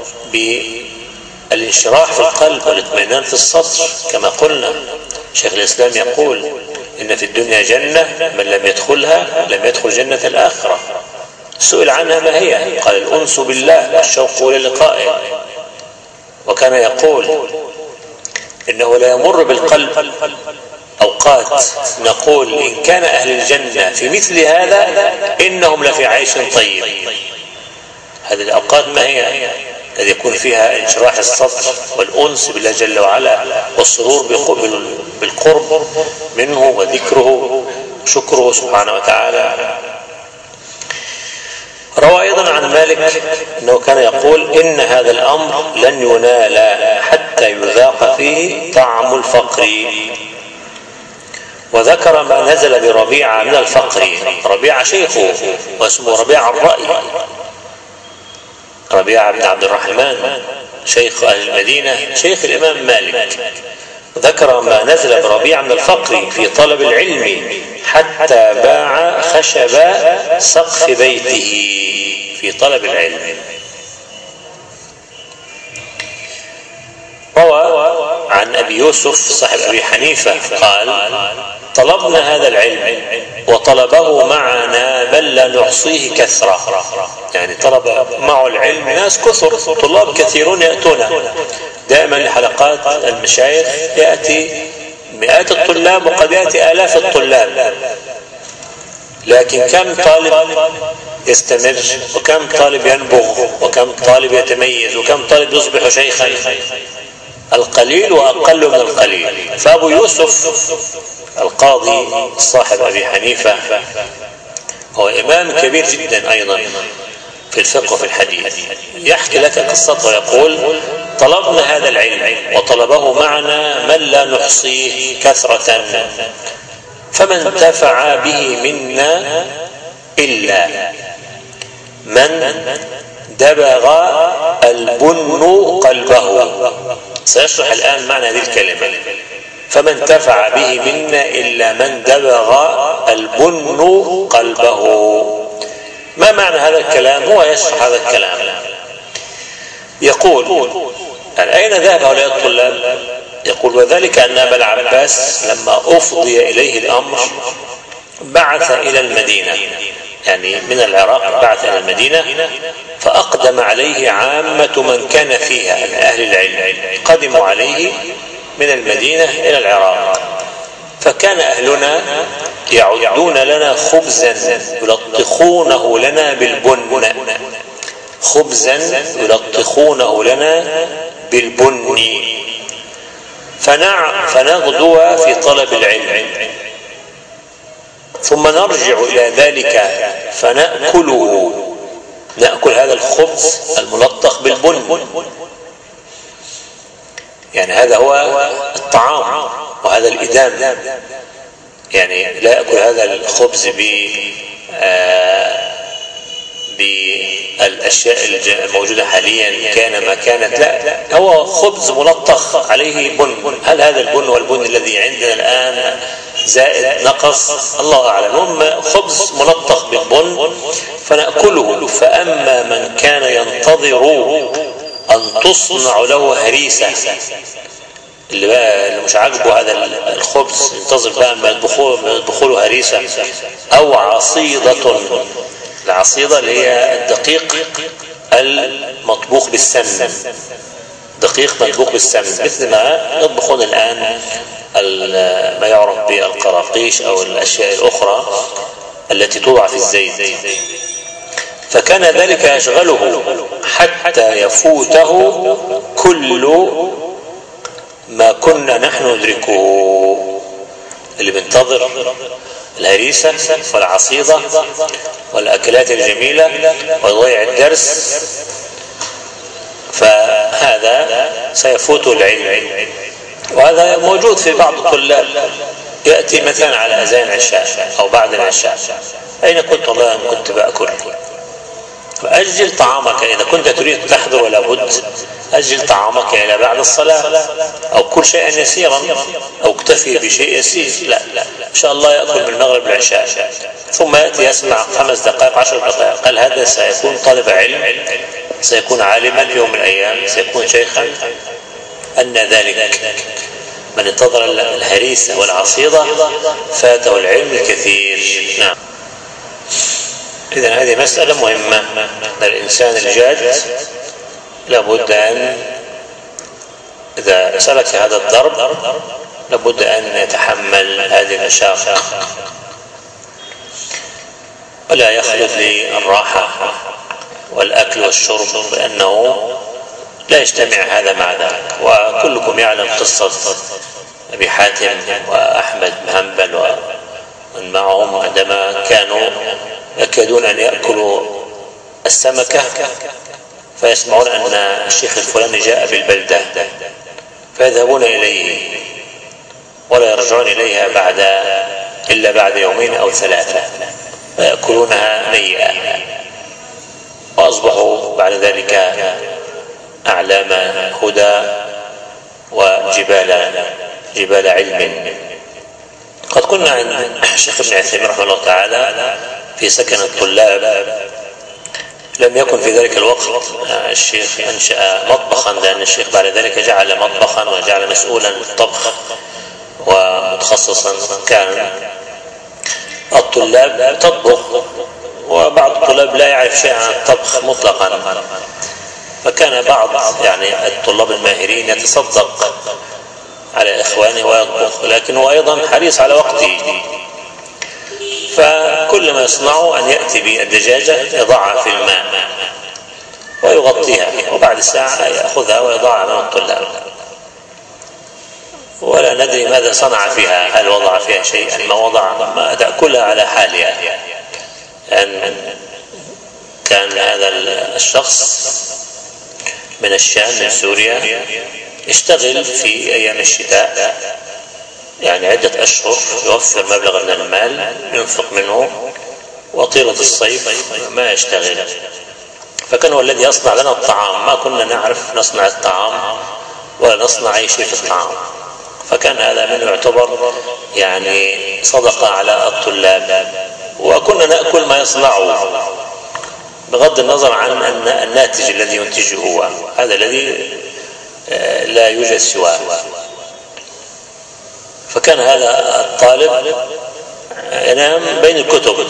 [SPEAKER 1] بالانشراح في القلب والاطمئنان في الصدر. كما قلنا شيخ الإسلام يقول إن في الدنيا جنة من لم يدخلها لم يدخل جنة الآخرة. سئل عنها ما هي؟ قال الأنس بالله والشوق للقائه. وكان يقول إنه لا يمر بالقلب أوقات نقول إن كان أهل الجنة في مثل هذا إنهم لفي عيش طيب. هذه الأوقات ما هي؟ الذي يكون فيها انشراح الصدر والأنس بالله جل وعلا والسرور بالقرب منه وذكره وشكره سبحانه وتعالى. روى أيضا عن مالك أنه كان يقول إن هذا الأمر لن ينال حتى يذاق فيه طعم الفقر. وذكر ما نزل بربيعة من الفقر. ربيعة شيخه واسمه ربيعة الرأي، ربيعة بن عبد الرحمن شيخ أهل المدينة شيخ الإمام مالك، ذكر ما نزل بربيعة من الفقر في طلب العلم حتى باع خشب سقف بيته في طلب العلم. روى عن أبي يوسف صاحب أبي حنيفة قال: طلبنا هذا العلم وطلبه معنا بل لا نحصيه كثرة، يعني طلب معه العلم ناس كثر، طلاب كثيرون يأتون دائما لحلقات المشايخ، يأتي مئات الطلاب وقد يأتي آلاف الطلاب، لكن كم طالب يستمر، وكم طالب ينبغ، وكم طالب يتميز، وكم طالب يصبح شيخا؟ القليل وأقل من القليل. فأبو يوسف القاضي صاحب أبي حنيفة هو إمام كبير جدا أيضا في الفقه وفي الحديث، يحكي لك قصته ويقول: طلبنا هذا العلم وطلبه معنا من لا نحصيه كثرة، فما انتفع به منا إلا من دبغ البن قلبه. سيشرح الآن معنى هذه الكلمة: فما انتفع به منا إلا من دبغ البن قلبه. ما معنى هذا الكلام؟ هو يشرح هذا الكلام، يقول: أين ذهب هؤلاء الطلاب؟ يقول: وذلك أن أبا العباس لما أفضي إليه الأمر بعث إلى المدينة، يعني من العراق بعث إلى المدينة، فأقدم عليه عامة من كان فيها من أهل العلم، قدموا عليه من المدينة إلى العراق، فكان أهلنا يعدون لنا خبزا يلطخونه لنا بالبن، خبزا يلطخونه لنا بالبن، فنغدو في طلب العلم، ثم نرجع إلى ذلك فنأكله، نأكل هذا الخبز الملطخ بالبن، يعني هذا هو الطعام وهذا الإدام، يعني لا يأكل هذا الخبز بالأشياء الموجودة حاليا كان ما كانت، لا، هو خبز ملطخ عليه بن. هل هذا البن والبن الذي عندنا الآن زائد نقص؟ الله أعلم. هم خبز ملطخ بالبن فنأكله. فأما من كان ينتظر أن تصنع له هريسة، اللي مش عاجبه هذا الخبز ينتظر بقى ما يطبخوا له هريسة، أو عصيدة، العصيدة اللي هي الدقيق المطبوخ بالسمن، دقيق مطبوخ بالسمن، مثل ما يطبخون الآن ما يعرف بالقراقيش أو الأشياء الأخرى التي توضع في الزيت. فكان ذلك يشغله حتى يفوته كل ما كنا نحن ندركه، اللي بنتظر الهريسة والعصيدة والأكلات الجميلة ويضيع الدرس، فهذا سيفوت العلم. وهذا موجود في بعض الطلاب، يأتي مثلا على أذان العشاء أو بعد العشاء: أين كنت؟ والله كنت بأكل. فأجل طعامك إذا كنت تريد تحضر، ولا بد أجل طعامك إلى بعد الصلاة، أو كل شيئا يسيرا، أو اكتفي بشيء يسير. لا إن شاء الله يأكل من المغرب العشاء، ثم يأتي يسمع 5 دقائق 10 دقائق. قال هذا سيكون طالب علم، سيكون عالما في يوم من الأيام، سيكون شيخا. أن ذلك من انتظر الهريسة والعصيدة فاته العلم الكثير. نعم. إذن هذه مسألة مهمة، أن الإنسان الجاد لابد أن إذا سلك هذا الضرب لابد أن يتحمل هذه المشاق، ولا يخلد للراحة والأكل والشرب، لأنه لا يجتمع هذا مع ذاك. وكلكم يعلم قصة أبي حاتم وأحمد بن حنبل ومن معهم عندما كانوا يكادون أن يأكلوا السمكة، فيسمعون أن الشيخ الفلاني جاء بالبلدة، فيذهبون إليه ولا يرجعون إليها إلا بعد 2 أو 3 يوم، فيأكلونها نيئة. وأصبحوا بعد ذلك أعلام هدى وجبال علم. قد كنا عند الشيخ ابن عثيمين رحمه الله تعالى في سكن الطلاب، لم يكن في ذلك الوقت الشيخ أنشأ مطبخا، لأن الشيخ بعد ذلك جعل مطبخا وجعل مسؤولا بالطبخ ومتخصصا. كان الطلاب تطبخ وبعض الطلاب لا يعرف شيئا عن الطبخ مطلقا، فكان بعض يعني الطلاب الماهرين يتصدق على إخوانه ويطبخ، لكن هو أيضا حريص على وقته، فكل ما يصنعه أن يأتي بالدجاجة يضعها في الماء ويغطيها، وبعد ساعة يأخذها ويضعها أمام الطلاب، ولا ندري ماذا صنع فيها، هل وضع فيها شيئا ما وضع، ما تأكلها على حالها. لأن كان هذا الشخص من الشام من سوريا يشتغل في أيام الشتاء يعني عدة أشهر، يوفر مبلغ من المال ينفق منه، وطيلة الصيف ما يشتغل، فكان هو الذي يصنع لنا الطعام، ما كنا نعرف نصنع الطعام ولا نصنع أي شيء في الطعام، فكان هذا منه يعتبر يعني صدقة على الطلاب، وكنا نأكل ما يصنعه بغض النظر عن أن الناتج الذي ينتجه هو هذا الذي لا يوجد سواه. فكان هذا الطالب ينام بين الكتب،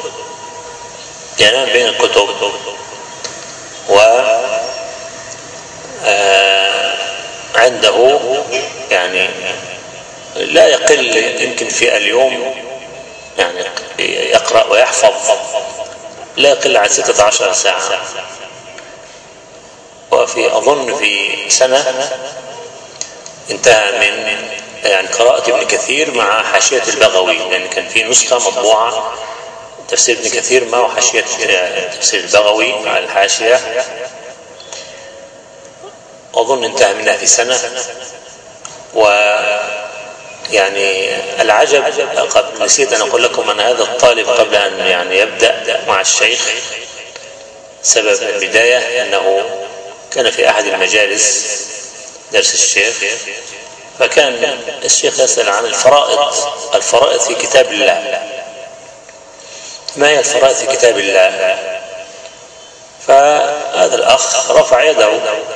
[SPEAKER 1] وعنده يعني لا يقل يمكن في اليوم يعني يقرأ ويحفظ لا يقل عن 16 ساعة. وفي أظن في سنة انتهى من يعني قراءة ابن كثير مع حاشية البغوي، لأن كان في نسخة مطبوعة تفسير ابن كثير معه حاشية تفسير البغوي مع الحاشية، أظن انتهى منها في سنة. ويعني العجب، قد نسيت أن أقول لكم أن هذا الطالب قبل أن يعني يبدأ مع الشيخ، سبب البداية أنه كان في أحد المجالس درس الشيخ، فكان الشيخ يسأل عن الفرائض في كتاب الله، ما هي الفرائض في كتاب الله؟ فهذا الأخ رفع يده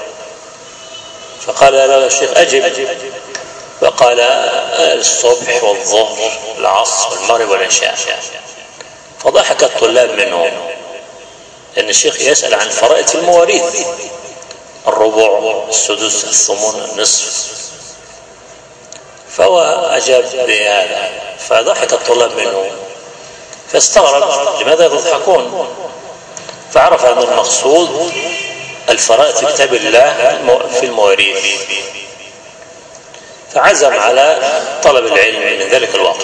[SPEAKER 1] فقال له الشيخ أجب، فقال الصبح والظهر العصر والمغرب والعشاء، فضحك الطلاب منه، لأن الشيخ يسأل عن فرائض المواريث، الربع السدس الثمن النصف، فهو أجاب بهذا، فضحك الطلاب منه، فاستغرب لماذا يضحكون، فعرف أن المقصود الفرائض في كتاب الله في المواريث، فعزم على طلب العلم من ذلك الوقت،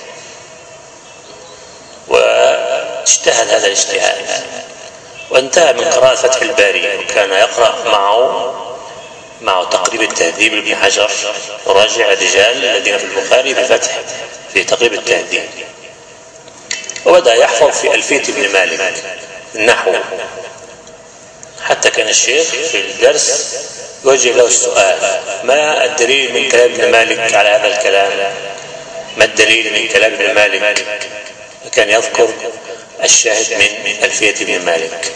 [SPEAKER 1] واجتهد هذا الاجتهاد وانتهى من قراءة فتح الباري، وكان يقرأ معه تقريب التهذيب لابن حجر، يراجع الرجال الذين في البخاري بفتح في تقريب التهذيب، وبدأ يحفظ في ألفية ابن مالك النحو، حتى كان الشيخ في الدرس يوجه له السؤال: ما الدليل من كلام ابن مالك على هذا الكلام؟ ما الدليل من كلام ابن مالك؟ كان يذكر الشاهد من ألفية ابن مالك.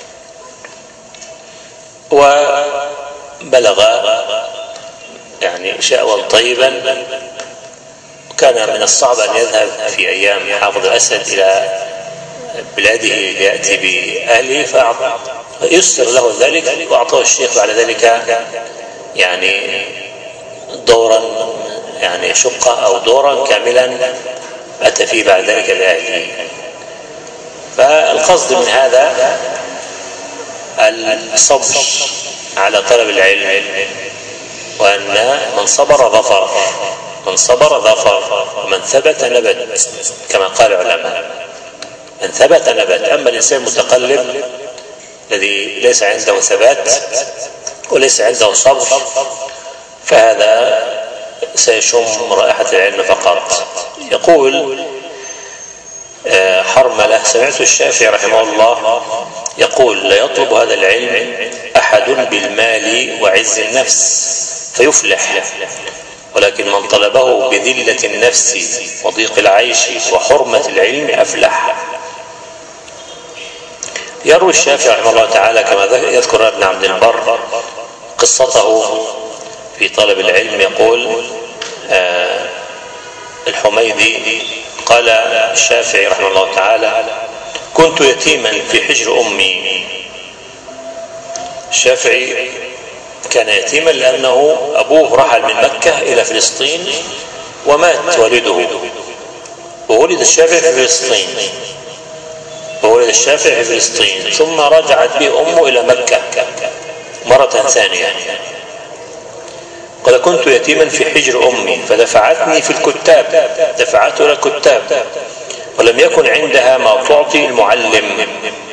[SPEAKER 1] وبلغ يعني شأوا طيبا، كان من الصعب أن يذهب في أيام حافظ الأسد إلى بلاده ليأتي بأهله، فيسر له ذلك، وأعطاه الشيخ بعد ذلك يعني دورا يعني شقة أو دورا كاملا أتى فيه بعد ذلك بأهله. فالقصد من هذا الصبر على طلب العلم، وأن من صبر ظفر، من صبر ظفر، ومن ثبت نبت، كما قال العلماء، من ثبت نبت. أما الإنسان المتقلب الذي ليس عنده ثبات وليس عنده صبر، فهذا سيشم رائحة العلم فقط. يقول حرملة سمعت الشافعي رحمه الله يقول: لا يطلب هذا العلم أحد بالمال وعز النفس فيفلح، ولكن من طلبه بذلة النفس وضيق العيش وحرمة العلم أفلح. يروي الشافعي رحمه الله تعالى كما يذكر ابن عبد البر قصته في طلب العلم، يقول الحميدي قال الشافعي رحمه الله تعالى: كنت يتيما في حجر أمي. الشافعي كان يتيما لأنه أبوه رحل من مكة إلى فلسطين ومات والده، وولد الشافعي في فلسطين ثم رجعت به أمه إلى مكة مرة ثانية. قال: كنت يتيما في حجر أمي فدفعتني في الكتاب، دفعته إلى الكتاب، ولم يكن عندها ما تعطي معلم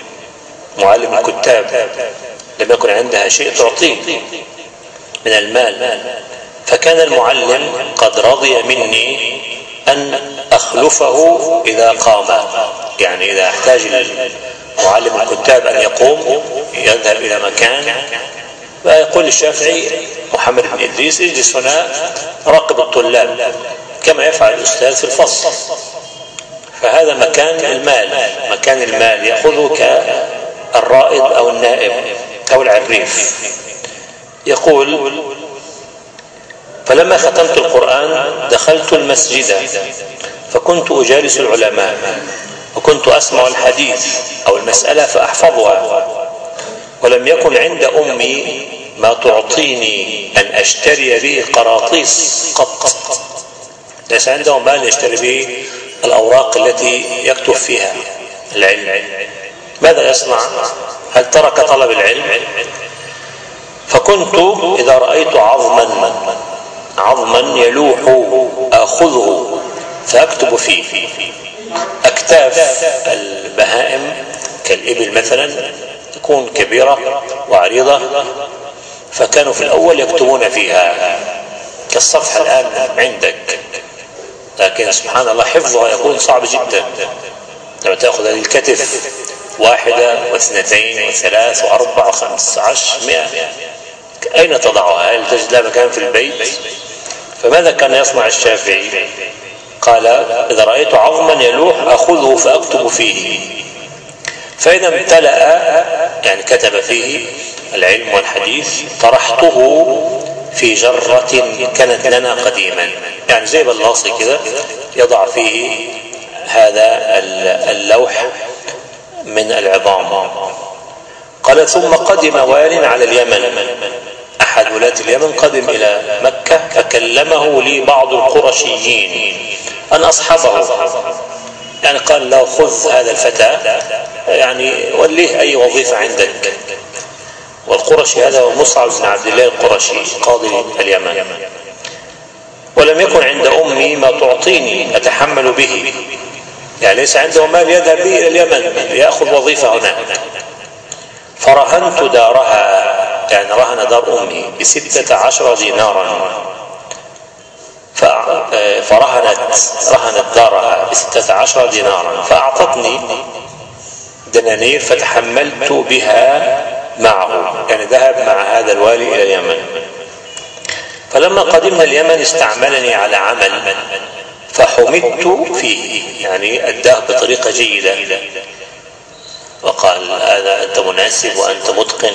[SPEAKER 1] الكتاب، لم يكن عندها شيء تعطيه من المال، فكان المعلم قد رضي مني أن أخلفه إذا قام، يعني إذا احتاج معلم الكتاب أن يقوم يذهب إلى مكان، فيقول الشافعي: محمد بن إدريس اجلس هنا راقب الطلاب كما يفعل الأستاذ في الفصل. فهذا مكان المال يأخذه كالرائد أو النائب أو العريف. يقول: فلما ختمت القرآن دخلت المسجد فكنت أجالس العلماء، وكنت أسمع الحديث أو المسألة فأحفظها، ولم يكن عند أمي ما تعطيني أن أشتري به قراطيس قط، ليس عنده مال يشتري به الأوراق التي يكتب فيها العلم. ماذا يصنع؟ هل ترك طلب العلم؟ فكنت إذا رأيت عظما يلوح آخذه فأكتب فيه. أكتاف البهائم كالإبل مثلا تكون كبيرة وعريضة، فكانوا في الأول يكتبون فيها كالصفحة الآن عندك، لكن سبحان الله حفظها يكون صعب جدا. لما تأخذ هذه الكتف 1 و2 و3 و4 و5 10 100 أين تضعها؟ هل تجد لها مكان في البيت؟ فماذا كان يصنع الشافعي؟ قال: إذا رأيت عظما يلوح أخذه فأكتب فيه، فإذا امتلأ يعني كتب فيه العلم والحديث طرحته في جرة كانت لنا قديما، يعني زي بلاصي كده يضع فيه هذا اللوح من العظام. قال: ثم قدم وال على اليمن، أحد ولاة اليمن قدم إلى مكة فكلمه لي بعض القرشيين أن أصحبه، يعني قال له: خذ هذا الفتى يعني وليه أي وظيفة عندك. والقرشي هذا هو مصعب بن عبد الله القرشي قاضي اليمن. ولم يكن عند أمي ما تعطيني أتحمل به، يعني ليس عنده مال يذهب به إلى اليمن يأخذ وظيفة هناك. فرهنت دارها، يعني رهن دار أمي ب16 دينارا، فرهنت دارها ب16 دينارا، فأعطتني دنانير فتحملت بها معه، يعني ذهب مع هذا الوالي إلى اليمن. فلما قدمنا اليمن استعملني على عمل فحمدت فيه، يعني أداه بطريقة جيدة، وقال: هذا أنت مناسب وأنت متقن.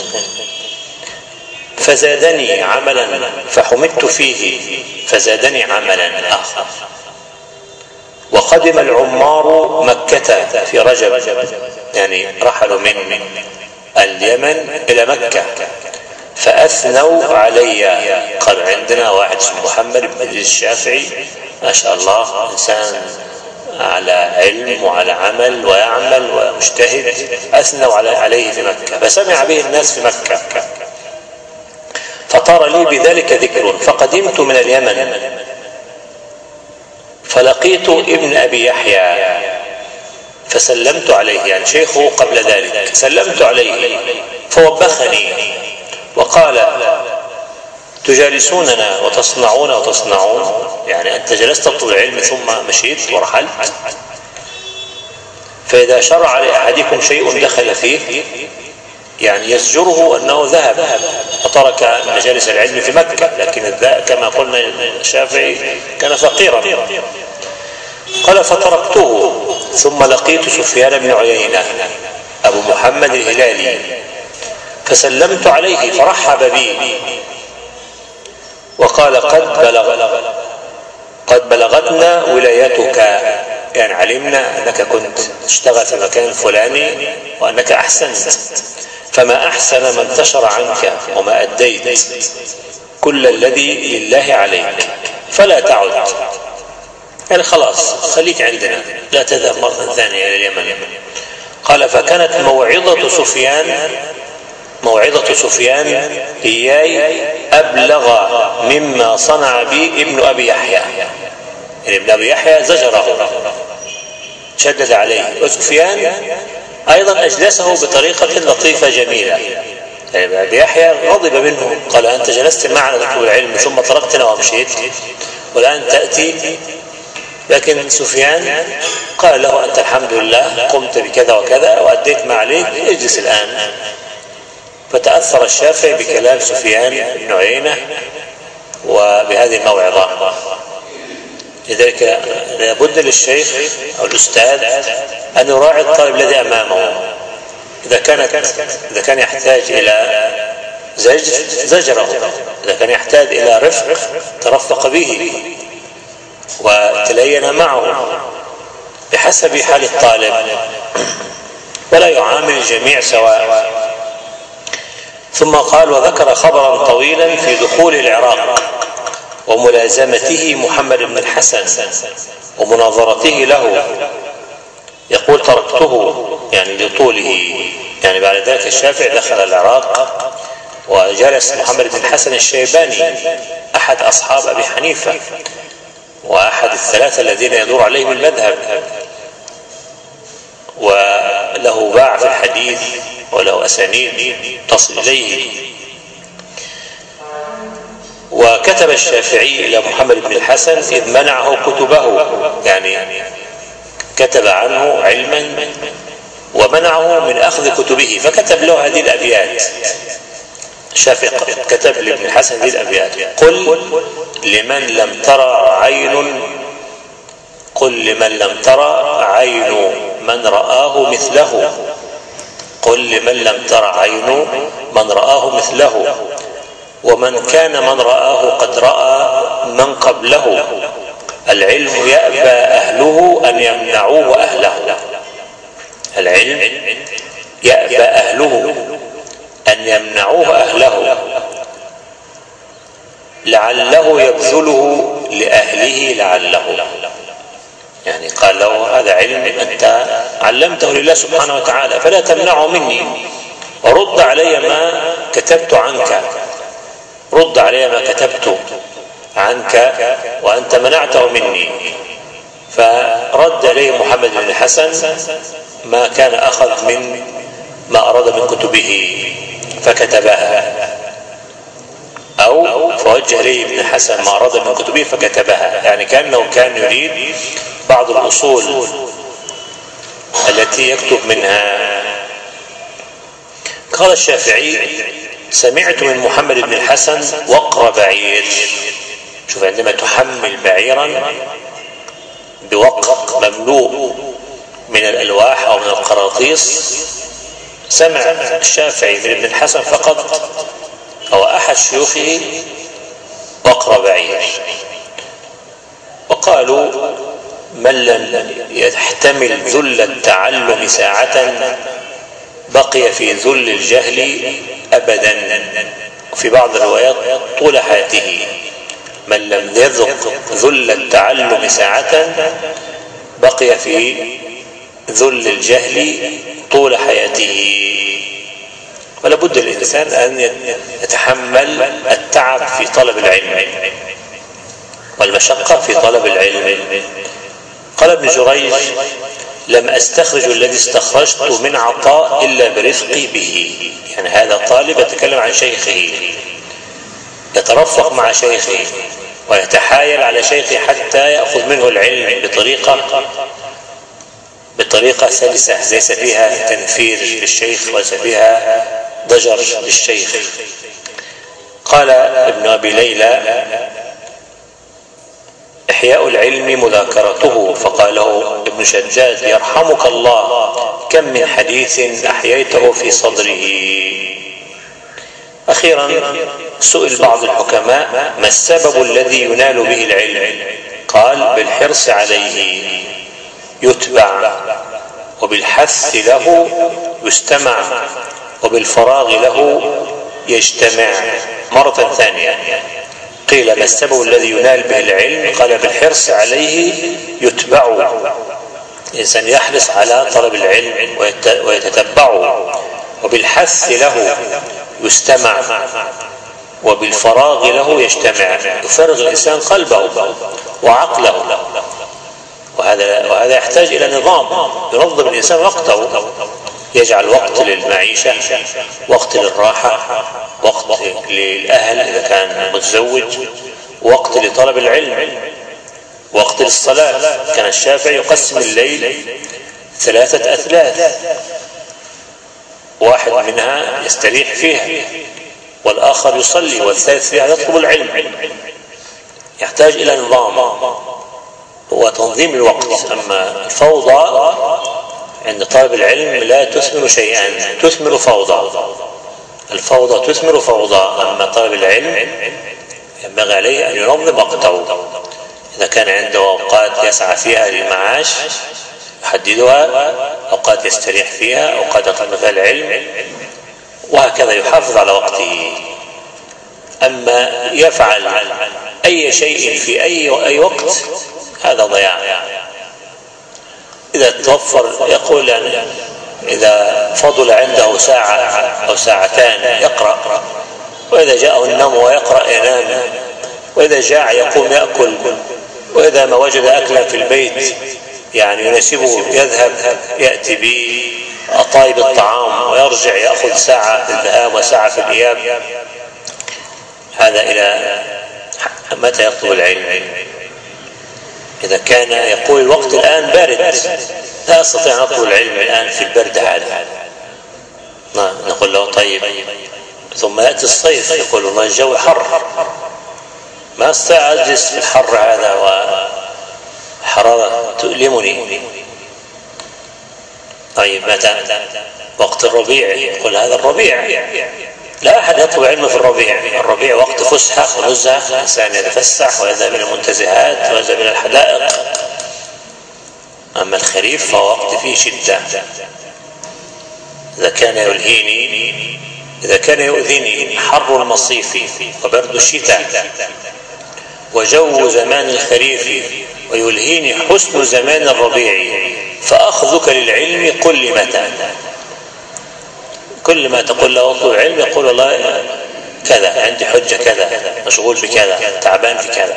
[SPEAKER 1] فزادني عملا فحمدت فيه فزادني عملا آخر. وقدم العمار مكة في رجب، يعني رحلوا من اليمن إلى مكة، فأثنوا علي، قال: عندنا واحد اسمه محمد بن الشافعي ما شاء الله إنسان على علم وعلى عمل ويعمل ومجتهد، أثنوا عليه في مكة، فسمع به الناس في مكة، فطار لي بذلك ذكر. فقدمت من اليمن فلقيت ابن أبي يحيى فسلمت عليه، يعني شيخه قبل ذلك، سلمت عليه فوبخني وقال: تجالسوننا وتصنعون، يعني أنت جلست طول العلم ثم مشيت ورحلت. فإذا شرع لأحدكم شيء دخل فيه يعني يزجره أنه ذهب وترك مجالس العلم في مكة، لكن كما قلنا الشافعي كان فقيرا. قال فتركته ثم لقيت سفيان بن عيينة أبو محمد الهلالي فسلمت عليه فرحب بي وقال قد بلغتنا ولايتك، يعني علمنا أنك كنت تشتغل في المكان الفلاني وأنك أحسنت، فما أحسن ما انتشر عنك وما أديت كل الذي لله عليك، فلا تعد، يعني خلاص خليك عندنا لا تذهب مرة ثانية إلى اليمن. قال فكانت موعظة سفيان إياي أبلغ مما صنع بي ابن أبي يحيى، يعني ابن أبي يحيى زجره شدد عليه، وسفيان أيضا أجلسه بطريقة لطيفة جميلة. يعني أبي يحيى غضب منه، قال أنت جلست معنا تطلب العلم ثم تركتنا ومشيت والآن تأتي. لكن سفيان قال له أنت الحمد لله قمت بكذا وكذا وأديت ما عليك، اجلس الآن. فتأثر الشافعي بكلام سفيان بن عيينة وبهذه الموعظة. لذلك لابد للشيخ أو الأستاذ أن يراعي الطالب الذي أمامه، إذا كان يحتاج إلى زجره، إذا كان يحتاج إلى رفق ترفق به وتلين معه بحسب حال الطالب، ولا يعامل الجميع سواء. ثم قال وذكر خبرا طويلا في دخول العراق وملازمته محمد بن الحسن ومناظرته له. يقول تركته يعني لطوله، يعني بعد ذلك الشافعي دخل العراق وجلس محمد بن الحسن الشيباني أحد أصحاب أبي حنيفة وأحد الثلاثة الذين يدور عليهم المذهب، وله باع في الحديث وله أسانيد تصل إليه. وكتب الشافعي إلى محمد بن الحسن إذ منعه كتبه، يعني كتب عنه علما ومنعه من أخذ كتبه، فكتب له هذه الأبيات. الشافعي كتب لابن الحسن هذه الأبيات: قل لمن لم ترى عين من رآه مثله، قل لمن لم تر عين من رآه مثله، ومن كان من رآه قد رأى من قبله، العلم يأبى أهله أن يمنعوه أهله. العلم يأبى أهله أن يمنعوه أهله، لعله يبذله لأهله لعله. يعني قال له هذا علم أنت علمته لله سبحانه وتعالى فلا تمنعه مني، ورد علي ما كتبت عنك، رد علي ما كتبت عنك وأنت منعته مني. فرد عليه محمد بن الحسن ما كان أخذ من ما أراد من كتبه فكتبها، أو فوجه إليه ابن حسن ما أراد من كتبه فكتبها، يعني كأنه كان يريد بعض الأصول التي يكتب منها. قال الشافعي سمعت من محمد بن الحسن وقر بعير. شوف عندما تحمل بعيرا بوقر مملوء من الألواح أو من القراطيس، سمع الشافعي من ابن الحسن فقط أو أحد شيوخه وقر بعير. وقالوا من لم يحتمل ذل التعلم ساعة بقي في ذل الجهل أبدا، وفي بعض الروايات طول حياته. من لم يذق ذل التعلم ساعة بقي في ذل الجهل طول حياته. ولا بد الإنسان أن يتحمل التعب في طلب العلم والمشقة في طلب العلم. قال ابن جريج لم أستخرج الذي استخرجت من عطاء إلا برفقي به. يعني هذا طالب يتكلم عن شيخه، يترفق مع شيخه ويتحايل على شيخه حتى يأخذ منه العلم بطريقة بطريقة سلسة ليس فيها تنفير للشيخ وليس فيها ضجر للشيخ. قال ابن أبي ليلى: إحياء العلم مذاكرته. فقال له ابن شداد: يرحمك الله، كم من حديث أحييته في صدره. أخيرا سئل بعض الحكماء: ما السبب الذي ينال به العلم؟ قال: بالحرص عليه يتبع، وبالحث له يستمع، وبالفراغ له يجتمع. مرة ثانية قيل: ما السبب الذي ينال به العلم؟ قال: بالحرص عليه يتبع. الإنسان يحرص على طلب العلم ويتتبعه. وبالحث له يستمع، وبالفراغ له يجتمع. يفرغ الإنسان قلبه وعقله، وهذا يحتاج إلى نظام. ينظم الإنسان وقته، يجعل وقت للمعيشة، وقت للراحة، وقت للأهل إذا كان متزوج، وقت لطلب العلم، وقت للصلاة. كان الشافعي يقسم الليل 3 أثلاث، واحد منها يستريح فيها، والآخر يصلي، والثالث فيها يطلب العلم. يحتاج إلى نظام وتنظيم الوقت. أما الفوضى عند طالب العلم لا تثمر شيئا، تثمر فوضى. الفوضى تثمر فوضى. أما طالب العلم ينبغي عليه أن ينظم وقته. إذا كان عنده أوقات يسعى فيها للمعاش يحددها، أوقات يستريح فيها، أوقات يطلب فيها العلم، وهكذا يحافظ على وقته. أما يفعل أي شيء في أي وقت هذا ضياع. إذا توفر يقول يعني إذا فضل عنده ساعة أو ساعتان يقرأ، وإذا جاءه النوم ويقرأ ينام، وإذا جاع يقوم يأكل، وإذا ما وجد أكلا في البيت يعني يناسبه يذهب يأتي بأطايب الطعام ويرجع يأخذ ساعة في الذهاب وساعة في الإياب. هذا إلى متى يطلب العلم؟ إذا كان يقول الوقت الآن بارد لا أستطيع أن أطلب العلم الآن في البرد هذا، نقول له طيب. ثم يأتي الصيف يقول والله الجو حر، ما أستطيع أجلس في الحر هذا وحرارة تؤلمني. طيب متى؟ وقت الربيع يقول هذا الربيع لا أحد يطلب علمه في الربيع. الربيع وقت فسحة ونزهة، الإنسان يتفسح ويذهب إلى المنتزهات ويذهب إلى الحدائق. أما الخريف فهو وقت فيه شدة. إذا كان يؤذيني حر المصيف وبرد الشتاء وجو زمان الخريف ويلهيني حسن زمان الربيع، فأخذك للعلم قل لي متى. كل ما تقول له اطلب علم يقول والله كذا، عندي حجة كذا، مشغول بكذا، تعبان في كذا.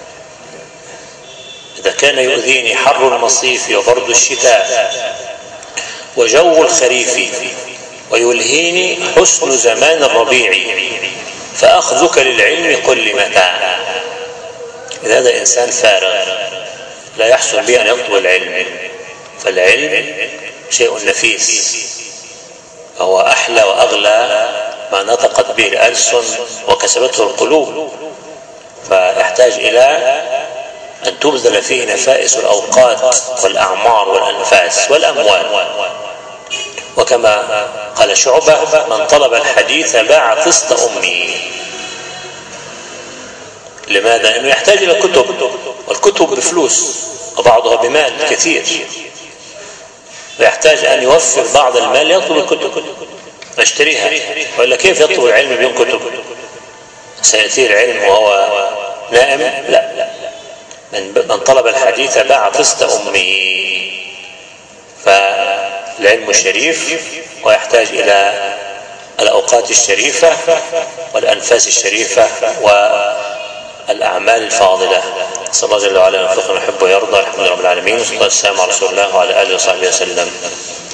[SPEAKER 1] إذا كان يؤذيني حر المصيف وبرد الشتاء وجو الخريف ويلهيني حسن زمان الربيع، فأخذك للعلم قل لي متى. إذا هذا إنسان فارغ لا يحسن به أن يطلب العلم، فالعلم شيء نفيس، هو أحلى وأغلى ما نطقت به الألسن وكسبته القلوب، فيحتاج إلى أن تبذل فيه نفائس الأوقات والأعمار والأنفاس والأموال. وكما قال شعبة: من طلب الحديث باع قسط أمه. لماذا؟ لأنه يحتاج إلى كتب، والكتب بفلوس وبعضها بمال كثير، ويحتاج أن يوفر بعض المال يطلب الكتب يشتريها، وإلا كيف يطلب العلم بدون كتب؟ سيأتي العلم وهو نائم؟ لا. من طلب الحديث باع قسط أمه. فالعلم شريف ويحتاج إلى الأوقات الشريفة والأنفاس الشريفة والأعمال الفاضلة. صلى الله جل وعلا أن يوفقنا ونحب ويرضى. الحمد لله رب العالمين، والصلاة والسلام على رسول الله وعلى آله وصحبه وسلم.